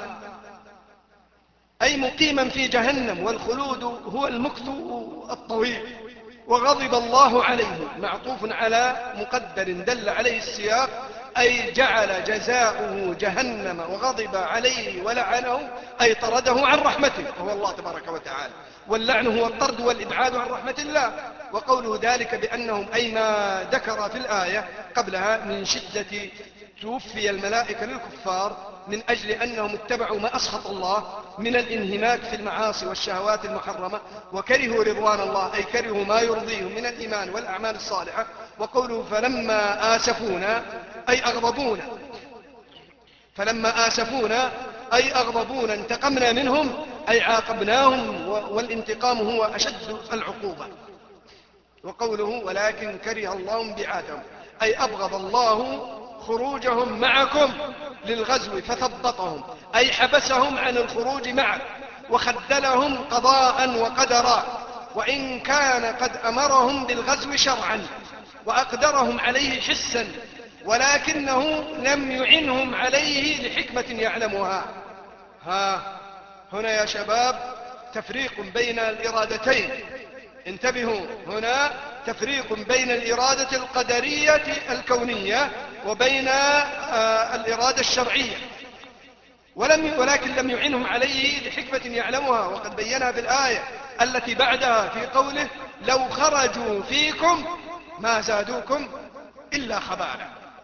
Speaker 1: أي مقيما في جهنم، والخلود هو المكث الطويل. وغضب الله عليه معطوف على مقدر دل عليه السياق، أي جعل جزاؤه جهنم وغضب عليه ولعنه، أي طرده عن رحمته، وهو الله تبارك وتعالى. واللعن هو الطرد والإبعاد عن رحمة الله. وقوله ذلك بأنهم أي ما ذكر في الآية قبلها من شدة توفي الملائكة للكفار من أجل أنهم اتبعوا ما أسخط الله من الانهماك في المعاصي والشهوات المحرمة، وكرهوا رضوان الله أي كرهوا ما يرضيهم من الإيمان والأعمال الصالحة. وقوله فلما آسفونا أي أغضبونا، فلما آسفونا أي أغضبونا انتقمنا منهم أي عاقبناهم، والانتقام هو أشد العقوبة. وقوله ولكن كره الله انبعاثهم أي أبغض الله خروجهم معكم للغزو فثبطهم، أي حبسهم عن الخروج معك، وخذلهم قضاء وقدرا، وإن كان قد أمرهم بالغزو شرعا وأقدرهم عليه حسا، ولكنه لم يعنهم عليه لحكمة يعلمها. ها هنا يا شباب تفريق بين الإرادتين، انتبهوا، هنا تفريق بين الإرادة القدرية الكونية وبين الإرادة الشرعية، ولم ولكن لم يعنهم عليه لحكمة يعلمها، وقد بينها في الآية التي بعدها في قوله لو خرجوا فيكم ما زادوكم إلا خبالا.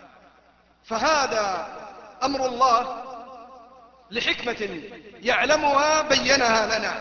Speaker 1: فهذا أمر الله لحكمة يعلمها بينها لنا.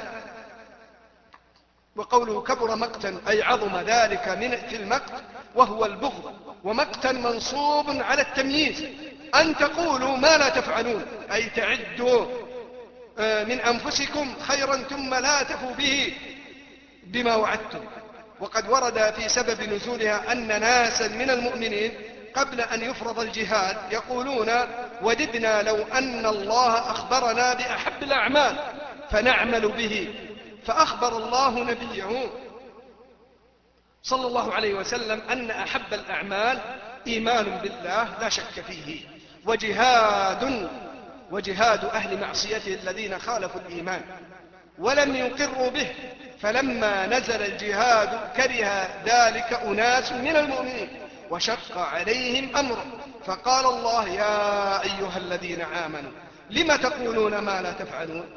Speaker 1: وقوله كبر مقتا أي عظم ذلك من في المقت وهو البغض، ومقتا منصوب على التمييز، أن تقولوا ما لا تفعلون أي تعدوا من أنفسكم خيرا ثم لا تفوا به بما وعدتم. وقد ورد في سبب نزولها أن ناسا من المؤمنين قبل أن يفرض الجهاد يقولون وددنا لو أن الله أخبرنا بأحب الأعمال فنعمل به، فأخبر الله نبيه صلى الله عليه وسلم أن أحب الأعمال إيمان بالله لا شك فيه، وجهاد وجهاد أهل معصيته الذين خالفوا الإيمان ولم يقروا به، فلما نزل الجهاد كره ذلك أناس من المؤمنين وشق عليهم أمره، فقال الله يا أيها الذين آمنوا لم تقولون ما لا تفعلون.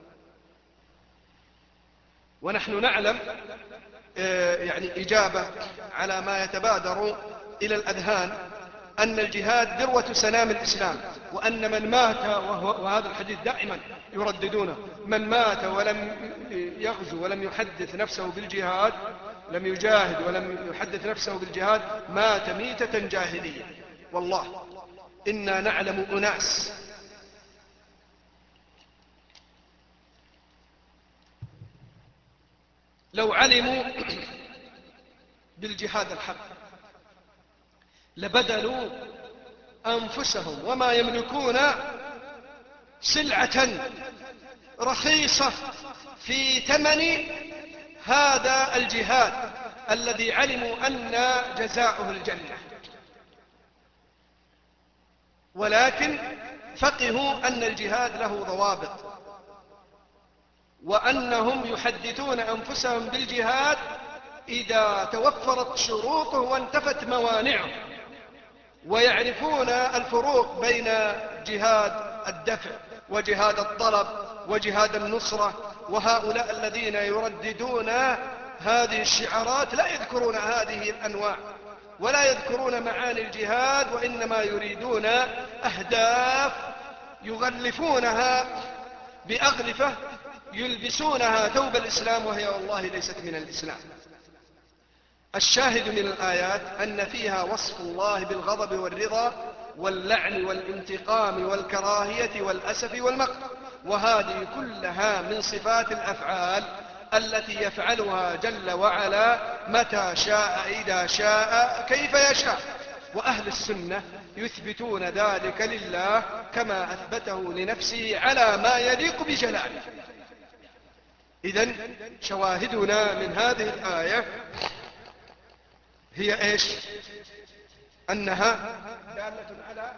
Speaker 1: ونحن نعلم يعني إجابة على ما يتبادر إلى الأذهان أن الجهاد ذروة سنام الإسلام، وأن من مات، وهذا الحديث دائما يرددونه، من مات ولم يغزو ولم يحدث نفسه بالجهاد، لم يجاهد ولم يحدث نفسه بالجهاد مات ميتة جاهلية. والله إنا نعلم أناس لو علموا بالجهاد الحق لبذلوا أنفسهم وما يملكون سلعة رخيصة في ثمن هذا الجهاد الذي علموا أن جزاؤه الجنة، ولكن فقهوا أن الجهاد له ضوابط، وأنهم يحدثون أنفسهم بالجهاد إذا توفرت شروطه وانتفت موانعه، ويعرفون الفروق بين جهاد الدفع وجهاد الطلب وجهاد النصرة. وهؤلاء الذين يرددون هذه الشعارات لا يذكرون هذه الأنواع ولا يذكرون معاني الجهاد، وإنما يريدون أهداف يغلفونها بأغلفة يلبسونها ثوب الإسلام، وهي والله ليست من الإسلام. الشاهد من الآيات أن فيها وصف الله بالغضب والرضا واللعن والانتقام والكراهية والأسف والمقت، وهذه كلها من صفات الأفعال التي يفعلها جل وعلا متى شاء إذا شاء كيف يشاء. وأهل السنة يثبتون ذلك لله كما أثبته لنفسه على ما يليق بجلاله. إذن شواهدنا من هذه الآية هي إيش؟ أنها دالة على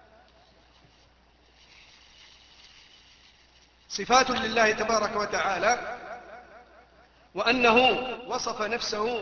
Speaker 1: صفات لله تبارك وتعالى، وأنه وصف نفسه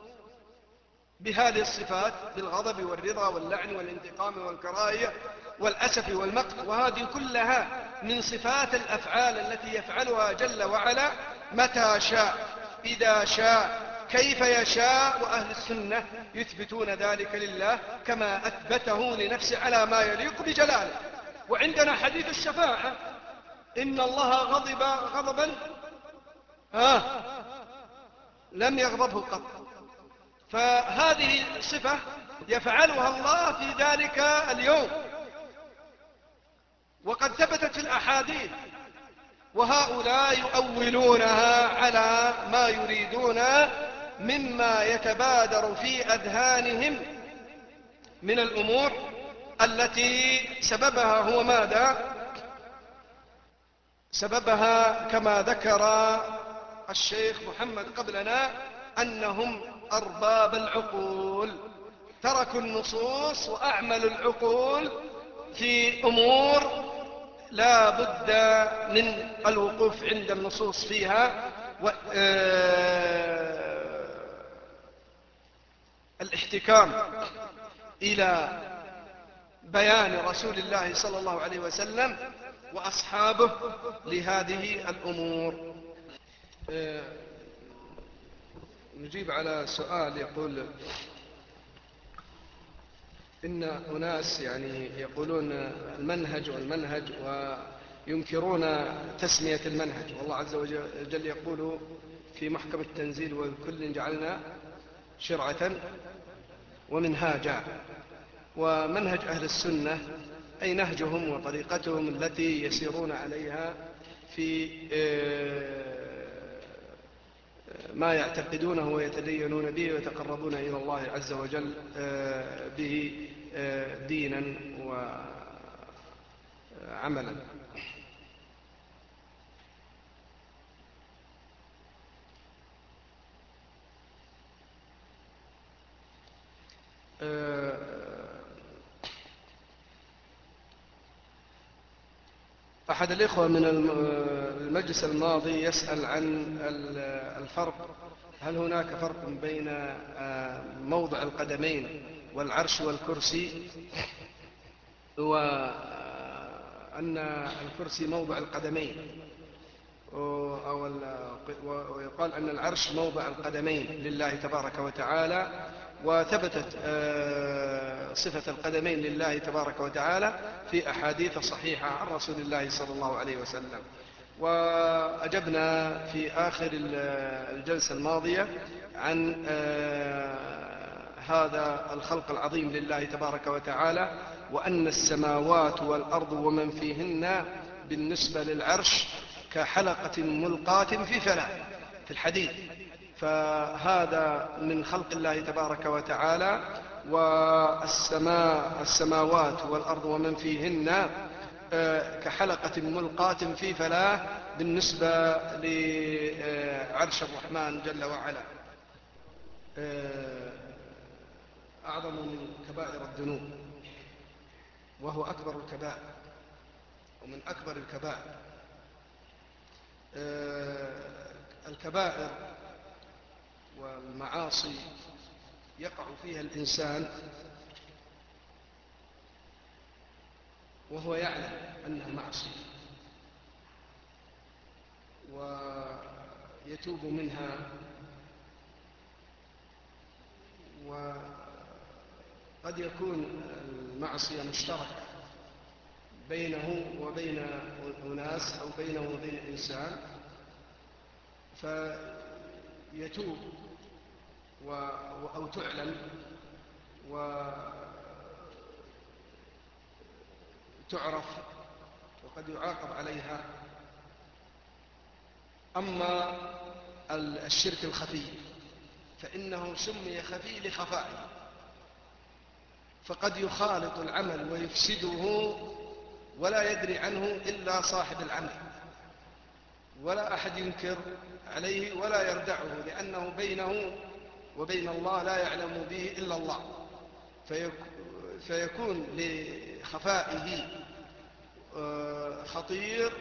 Speaker 1: بهذه الصفات بالغضب والرضا واللعن والانتقام والكراهية والأسف والمقت، وهذه كلها من صفات الأفعال التي يفعلها جل وعلا متى شاء إذا شاء كيف يشاء. وأهل السنة يثبتون ذلك لله كما أثبته لنفسه على ما يليق بجلاله. وعندنا حديث الشفاعة، إن الله غضب غضبا آه لم يغضبه قط، فهذه صفة يفعلها الله في ذلك اليوم، وقد ثبتت في الأحاديث، وهؤلاء يؤولونها على ما يريدون مما يتبادر في أذهانهم من الأمور التي سببها هو ماذا؟ سببها كما ذكر الشيخ محمد قبلنا أنهم أرباب العقول، تركوا النصوص وأعملوا العقول في أمور لا بد من الوقوف عند النصوص فيها، والاحتكام إلى بيان رسول الله صلى الله عليه وسلم وأصحابه لهذه الأمور. نجيب على سؤال يقول إن أناس يعني يقولون المنهج والمنهج وينكرون تسمية المنهج، والله عز وجل يقول في محكم التنزيل وكل جعلنا شرعة ومنهاجا. ومنهج أهل السنة أي نهجهم وطريقتهم التي يسيرون عليها في ما يعتقدونه ويتدينون به ويتقربون إلى الله عز وجل به دينا وعملا. أحد الإخوة من المجلس الماضي يسأل عن الفرق، هل هناك فرق بين موضع القدمين والعرش والكرسي، وأن الكرسي موضع القدمين، ويقال أن العرش موضع القدمين لله تبارك وتعالى، وثبتت صفة القدمين لله تبارك وتعالى في أحاديث صحيحة عن رسول الله صلى الله عليه وسلم. وأجبنا في آخر الجلسة الماضية عن هذا الخلق العظيم لله تبارك وتعالى، وأن السماوات والأرض ومن فيهن بالنسبة للعرش كحلقة ملقاة في فلاة في الحديث، فهذا من خلق الله تبارك وتعالى. والسماء السماوات والأرض ومن فيهن كحلقة ملقاة في فلاة بالنسبة لعرش الرحمن جل وعلا. أعظم من كبائر الذنوب، وهو أكبر الكبائر ومن أكبر الكبائر. الكبائر والمعاصي يقع فيها الإنسان وهو يعلم أنها معصية ويتوب منها، وقد يكون المعصية مشتركة بينه وبين أناس أو بينه وبين إنسان، فيتوب و... أو تعلن وتعرف وقد يعاقب عليها. أما الشرك الخفي فإنه سمي خفي لخفائه، فقد يخالط العمل ويفسده ولا يدري عنه إلا صاحب العمل، ولا أحد ينكر عليه ولا يردعه، لأنه بينه وبين الله لا يعلم به إلا الله، فيكون لخفائه خطير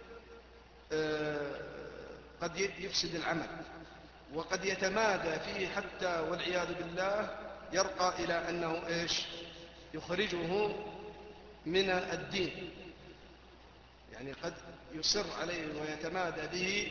Speaker 1: قد يفسد العمل، وقد يتمادى فيه حتى والعياذ بالله يرقى إلى أنه إيش يخرجه من الدين، يعني قد يصر عليه ويتمادى به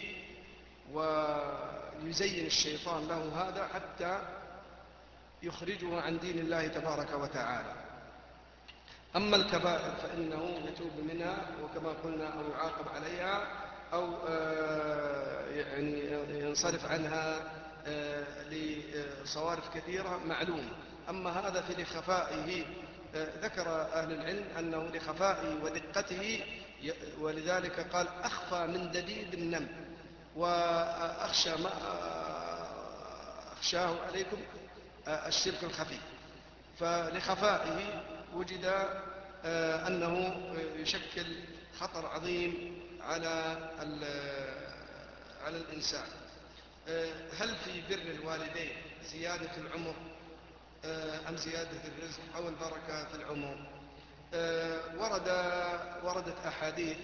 Speaker 1: ويزين الشيطان له هذا حتى يخرجه عن دين الله تبارك وتعالى. أما الكبائر فإنه يتوب منها وكما قلنا أو يعاقب عليها أو يعني ينصرف عنها لصوارف كثيرة معلومة. أما هذا في لخفائه، ذكر أهل العلم أنه لخفائه ودقته، ولذلك قال أخفى من دبيب النمل، وأخشى ما أخشاه عليكم الشرك الخفي. فلخفائه وجد أنه يشكل خطر عظيم على على الإنسان. هل في بر الوالدين زيادة العمر أم زيادة الرزق أو البركة في العمر؟ ورد وردت أحاديث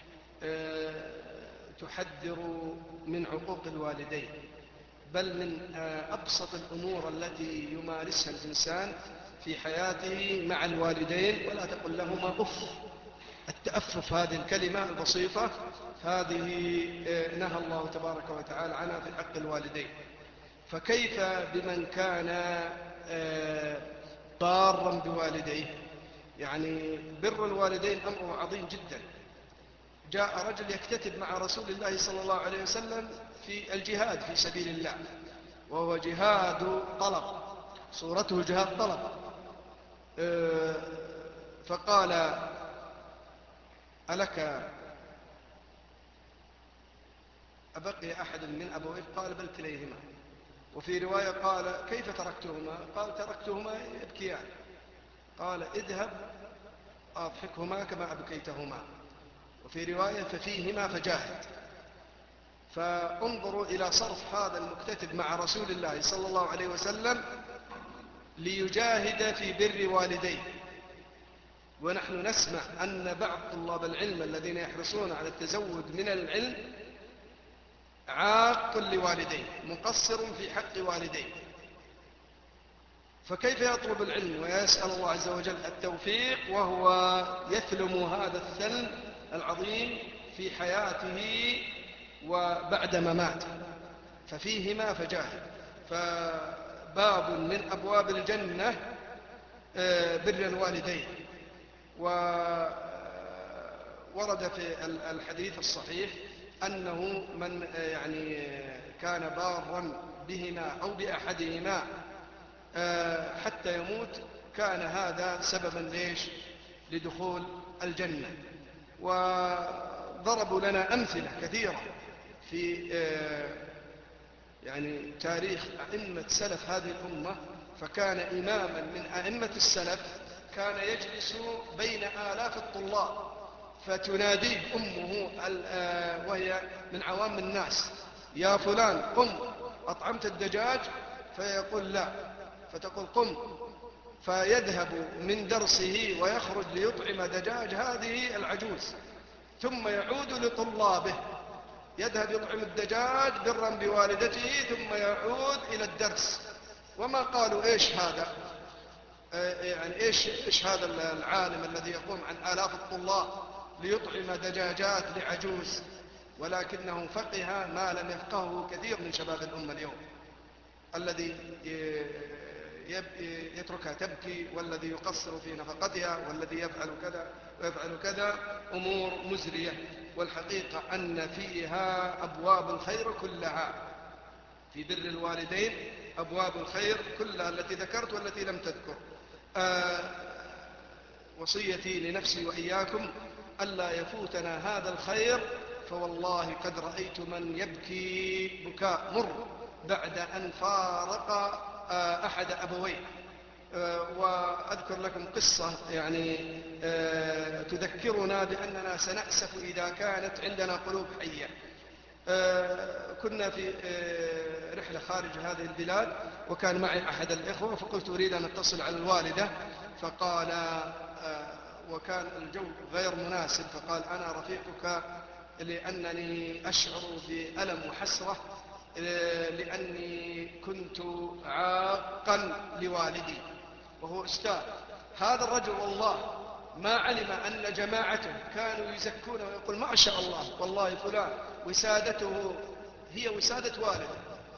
Speaker 1: تحذر من عقوق الوالدين، بل من أبسط الأمور التي يمارسها الإنسان في حياته مع الوالدين، ولا تقل لهما أف. التأفف هذه الكلمة البسيطة هذه نهى الله تبارك وتعالى عنها في حق الوالدين، فكيف بمن كان ضارا بوالديه؟ يعني بر الوالدين أمر عظيم جدا. جاء رجل يكتتب مع رسول الله صلى الله عليه وسلم في الجهاد في سبيل الله، وهو جهاد طلب، صورته جهاد طلب. فقال ألك أبقي أحد من أبويك؟ قال بل كليهما. وفي رواية قال كيف تركتهما؟ قال تركتهما يبكيان. قال اذهب أضحكهما كما أبكيتهما. وفي رواية ففيهما فجاهد. فانظروا إلى صرف هذا المكتتب مع رسول الله صلى الله عليه وسلم ليجاهد في بر والديه. ونحن نسمع أن بعض طلاب العلم الذين يحرصون على التزود من العلم عاق لوالديه، مقصر في حق والديه، فكيف يطلب العلم ويسأل الله عز وجل التوفيق وهو يثلم هذا الثلم العظيم في حياته وبعد مماته؟ ففيهما فجاهد. فباب من أبواب الجنة بر الوالدين. وورد في الحديث الصحيح أنه من يعني كان بارا بهما أو بأحدهما حتى يموت كان هذا سببا ليش لدخول الجنة. وضربوا لنا أمثلة كثيرة في يعني تاريخ أئمة سلف هذه الأمة. فكان إماما من أئمة السلف كان يجلس بين آلاف الطلاب فتناديه أمه وهي من عوام الناس يا فلان قم أطعمت الدجاج؟ فيقول لا، فتقول قم، فيذهب من درسه ويخرج ليطعم دجاج هذه العجوز، ثم يعود لطلابه، يذهب يطعم الدجاج برا بوالدته ثم يعود إلى الدرس. وما قالوا إيش هذا، يعني إيش, إيش هذا العالم الذي يقوم عن آلاف الطلاب ليطعم دجاجات لعجوز، ولكنه فقه ما لم يفقهه كثير من شباب الأمة اليوم، الذي يتركها تبكي، والذي يقصر في نفقتها، والذي يفعل كذا ويفعل كذا، أمور مزرية. والحقيقة أن فيها أبواب الخير كلها، في بر الوالدين أبواب الخير كلها التي ذكرت والتي لم تذكر. آه وصيتي لنفسي وإياكم ألا يفوتنا هذا الخير، فوالله قد رأيت من يبكي بكاء مر بعد أن فارق آه أحد أبويه. آه وأذكر لكم قصة يعني آه تذكرنا بأننا سنأسف إذا كانت عندنا قلوب حية. آه كنا في آه رحلة خارج هذه البلاد، وكان معي أحد الإخوة، فقلت أريد أن أتصل على الوالدة، فقال آه وكان الجو غير مناسب، فقال أنا رفيقك لأنني أشعر بألم وحسرة آه لأني كنت عاقا لوالدي، وهو أستاذ. هذا الرجل والله ما علم أن جماعته كانوا يزكونه ويقول ما شاء الله والله فلان وسادته هي وسادة والده.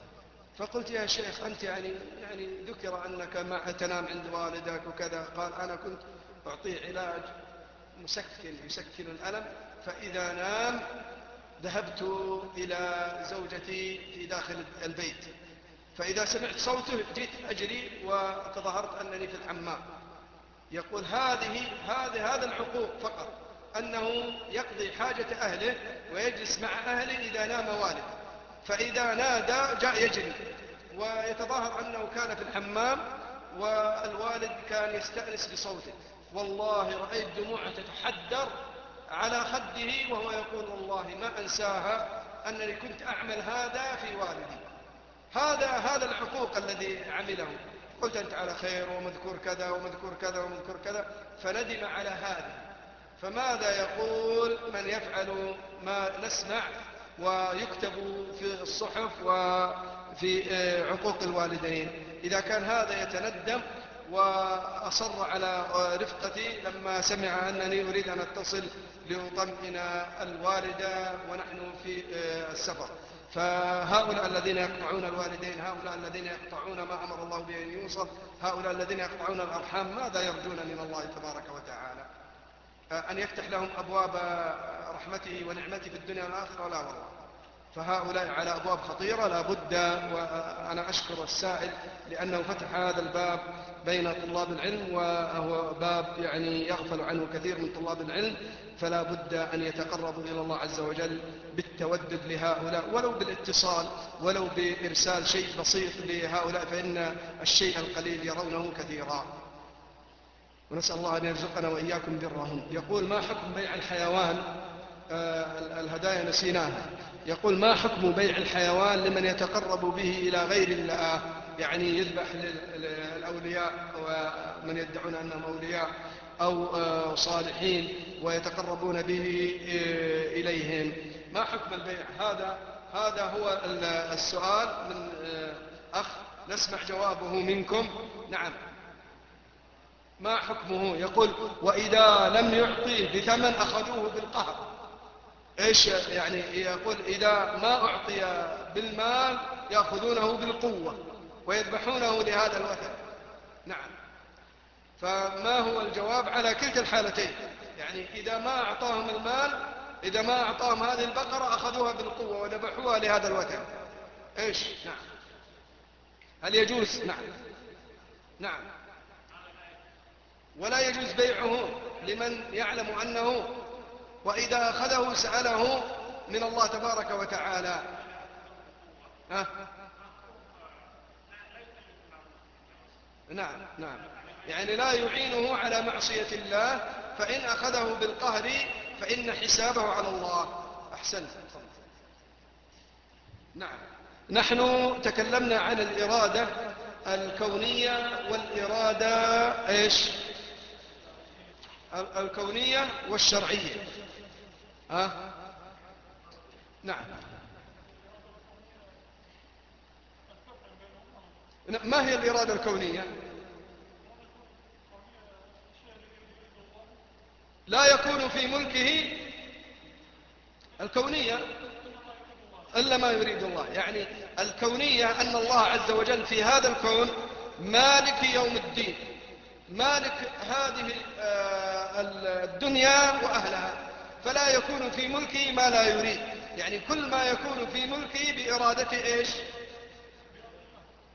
Speaker 1: فقلت يا شيخ أنت يعني, يعني ذكر أنك ما تنام عند والدك وكذا. قال أنا كنت أعطيه علاج مسكن يسكن الألم، فإذا نام ذهبت إلى زوجتي في داخل البيت، فإذا سمعت صوته جيت أجري وتظاهرت أنني في الحمام. يقول هذه هذه هذا العقوق فقط، أنه يقضي حاجة أهله ويجلس مع أهله إذا نام والده، فإذا نادى جاء يجري ويتظاهر أنه كان في الحمام والوالد كان يستأنس بصوته. والله رأيت دموعه تتحدر على خده وهو يقول والله ما أنساها أنني كنت أعمل هذا في والدي. هذا هذا الحقوق الذي عمله. قلت أنت على خير ومذكور كذا ومذكور كذا ومذكور كذا، فندم على هذا. فماذا يقول من يفعل ما نسمع ويكتب في الصحف وفي عقوق الوالدين؟ إذا كان هذا يتندم وأصر على رفقتي لما سمع أنني أريد أن أتصل لأطمئن الوالدة ونحن في السفر. فهؤلاء الذين يقطعون الوالدين، هؤلاء الذين يقطعون ما أمر الله به أن يوصل، هؤلاء الذين يقطعون الأرحام، ماذا يرجون من الله تبارك وتعالى؟ أن يفتح لهم أبواب رحمته ونعمته في الدنيا والآخرة؟ لا والله. فهؤلاء على أبواب خطيرة لا بد. وأنا أشكر السائل لأنه فتح هذا الباب بين طلاب العلم، وهو باب يعني يغفل عنه كثير من طلاب العلم، فلا بد أن يتقربوا إلى الله عز وجل بالتودد لهؤلاء، ولو بالاتصال ولو بإرسال شيء بسيط لهؤلاء، فإن الشيء القليل يرونه كثيرا. ونسأل الله أن يرزقنا وإياكم برهم. يقول ما حكم بيع الحيوان؟ آه الهدايا نسيناها. يقول ما حكم بيع الحيوان لمن يتقرب به إلى غير الله، يعني يذبح للأولياء ومن يدعون أنهم أولياء أو آه صالحين ويتقربون به آه إليهم، ما حكم البيع؟ هذا هذا هو السؤال من آه أخ نسمع جوابه منكم. نعم، ما حكمه؟ يقول وإذا لم يعطيه بثمن أخذوه بالقهر. إيش يعني؟ يقول إذا ما أعطي بالمال يأخذونه بالقوة ويذبحونه لهذا الوثن. نعم، فما هو الجواب على كلتا الحالتين؟ يعني إذا ما أعطاهم المال، إذا ما أعطاهم هذه البقرة أخذوها بالقوة وذبحوها لهذا الوثن، إيش؟ نعم، هل يجوز؟ نعم نعم. ولا يجوز بيعه لمن يعلم أنه وإذا أخذه سأله من الله تبارك وتعالى. ها؟ نعم نعم، يعني لا يعينه على معصية الله، فإن أخذه بالقهر فإن حسابه على الله. أحسنت. نعم، نحن تكلمنا عن الإرادة الكونية والإرادة إيش؟ الكونية والشرعية. ها؟ نعم. ما هي الإرادة الكونية؟ لا يكون في ملكه الكونية إلا ما يريد الله. يعني الكونية أن الله عز وجل في هذا الكون مالك يوم الدين، مالك هذه الدنيا وأهلها، فلا يكون في ملكه ما لا يريد. يعني كل ما يكون في ملكه بإرادته إيش؟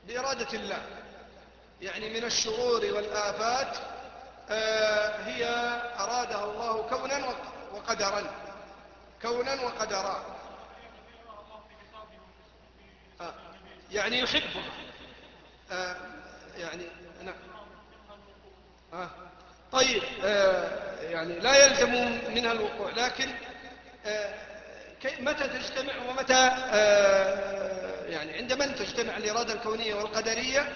Speaker 1: بإرادة الله، يعني من الشرور والآفات آه هي أرادها الله كونا وقدرا، كونا وقدرا. آه يعني يحبها، آه يعني نعم. آه طيب، آه يعني لا يلزم منها الوقوع، لكن آه متى تجتمع ومتى آه يعني عند من تجتمع الإرادة الكونية والقدرية؟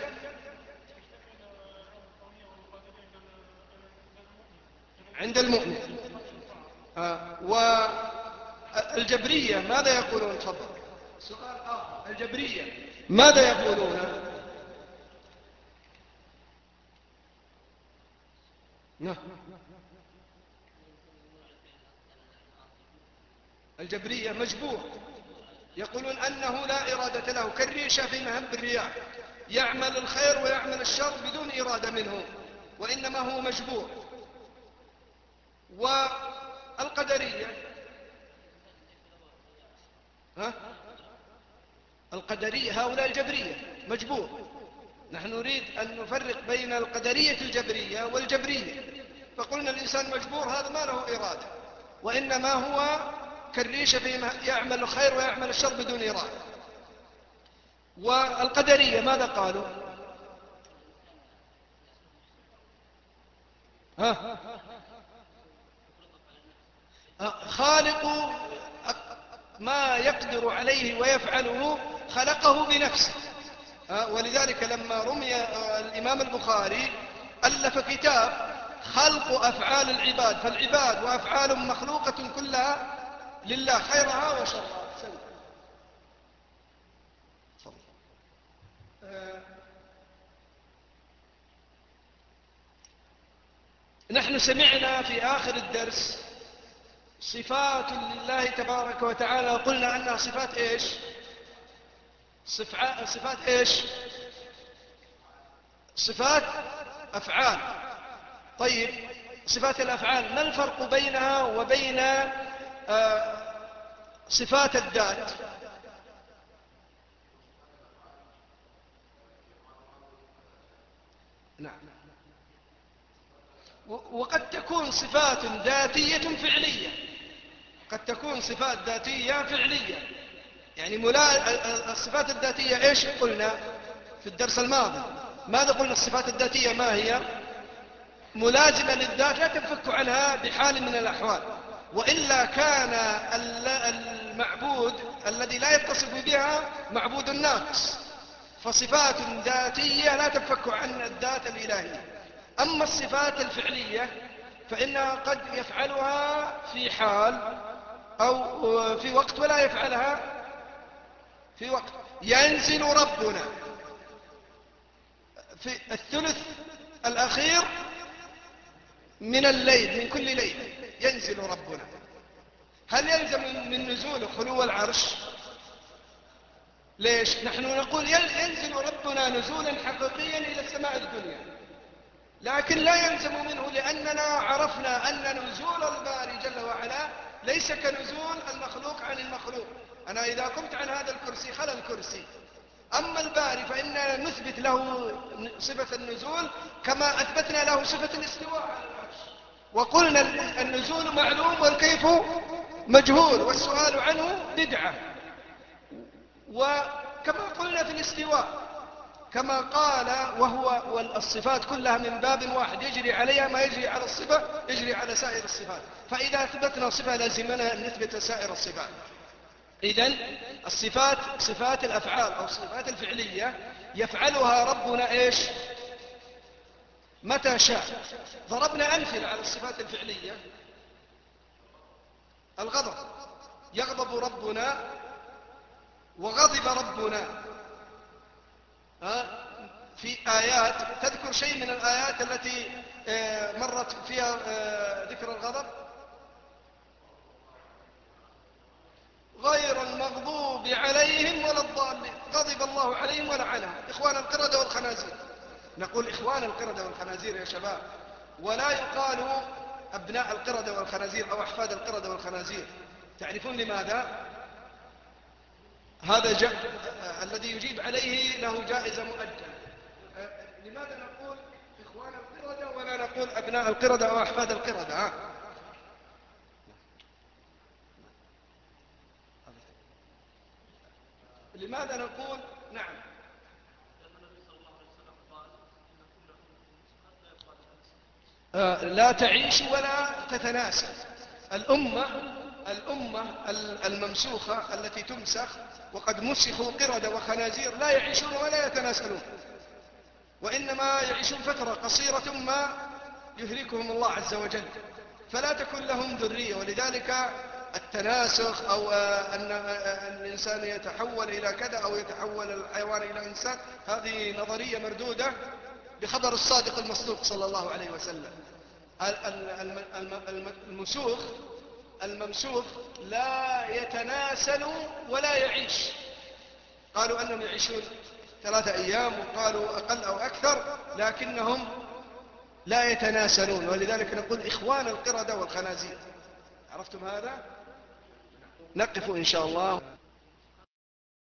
Speaker 1: عند المؤمن. آه والجبرية ماذا يقولون؟ تفضل. سؤال آخر، الجبرية ماذا يقولون؟ نعم. الجبرية مجبور، يقولون أنه لا إرادة له، كالريشة في مهب الرياح، يعمل الخير ويعمل الشر بدون إرادة منه، وإنما هو مجبور. والقدرية ها؟ القدرية هؤلاء الجبرية مجبور. نحن نريد أن نفرق بين القدرية الجبرية والجبرية، فقلنا الإنسان مجبور، هذا ما له إرادة، وإنما هو كالريشة فيما يعمل الخير ويعمل الشر بدون إرادة. والقدرية ماذا قالوا؟ ها؟ خالق ما يقدر عليه ويفعله خلقه بنفسه. ولذلك لما رمي الإمام البخاري ألف كتاب خلق أفعال العباد، فالعباد وأفعال مخلوقة كلها لله، خيرها وشرها. نحن سمعنا في آخر الدرس صفات لله تبارك وتعالى، وقلنا أنها صفات إيش؟ صفات إيش؟ صفات أفعال. طيب، صفات الأفعال ما الفرق بينها وبين آه صفات الذات؟ نعم. وقد تكون صفات ذاتية فعلية، قد تكون صفات ذاتية فعلية. يعني ملا... الصفات الذاتية إيش قلنا في الدرس الماضي؟ ماذا قلنا؟ الصفات الذاتية ما هي؟ ملازمة للذات، لا تنفك عنها بحال من الأحوال، وإلا كان المعبود الذي لا يتصف بها معبود ناقص. فصفات ذاتية لا تنفك عن الذات الإلهية. أما الصفات الفعلية فإنها قد يفعلها في حال أو في وقت ولا يفعلها في وقت. ينزل ربنا في الثلث الأخير من الليل، من كل ليلة ينزل ربنا. هل يلزم من نزول خلو العرش؟ ليش؟ نحن نقول ينزل ربنا نزولا حقيقيا إلى السماء الدنيا، لكن لا يلزم منه، لأننا عرفنا أن نزول الباري جل وعلا ليس كنزول المخلوق عن المخلوق. أنا إذا قمت عن هذا الكرسي خلى الكرسي. أما الباري فإننا نثبت له صفة النزول كما أثبتنا له صفة الاستواء على العرش، وقلنا النزول معلوم والكيف مجهول والسؤال عنه بدعة. وكما قلنا في الاستواء كما قال، وهو والصفات كلها من باب واحد، يجري عليها ما يجري على الصفة يجري على سائر الصفات، فإذا أثبتنا صفة لازمنا أن نثبت سائر الصفات. إذن الصفات، صفات الأفعال أو الصفات الفعلية يفعلها ربنا إيش؟ متى شاء. ضربنا أمثلة على الصفات الفعلية. الغضب، يغضب ربنا وغضب ربنا في آيات. تذكر شيء من الآيات التي مرت فيها ذكر الغضب؟ غير المغضوب عليهم ولا الضالين، غضب الله عليهم ولعنهم، إخوان القردة والخنازير. نقول إخوان القردة والخنازير يا شباب، ولا يقال أبناء القردة والخنازير أو أحفاد القردة والخنازير. تعرفون لماذا؟ هذا جاء الذي يجيب عليه له جائزة مؤجلة. لماذا نقول إخوان القردة ولا نقول أبناء القردة أو أحفاد القردة؟ ها؟ لماذا نقول نعم؟ آه لا تعيش ولا تتناسى. الأمة الأمة الممسوخة التي تمسخ وقد مسخوا قردة وخنازير لا يعيشون ولا يتناسلون، وإنما يعيشون فترة قصيرة ثم يهلكهم الله عز وجل، فلا تكون لهم ذرية. ولذلك التناسخ أو أن الإنسان يتحول إلى كذا أو يتحول الحيوان إلى إنسان، هذه نظرية مردودة بخبر الصادق المصدوق صلى الله عليه وسلم. المسوخ الممسوخ لا يتناسل ولا يعيش. قالوا أنهم يعيشون ثلاثة أيام وقالوا أقل أو أكثر، لكنهم لا يتناسلون، ولذلك نقول إخوان القردة والخنازير. عرفتم هذا؟ نقف إن شاء الله.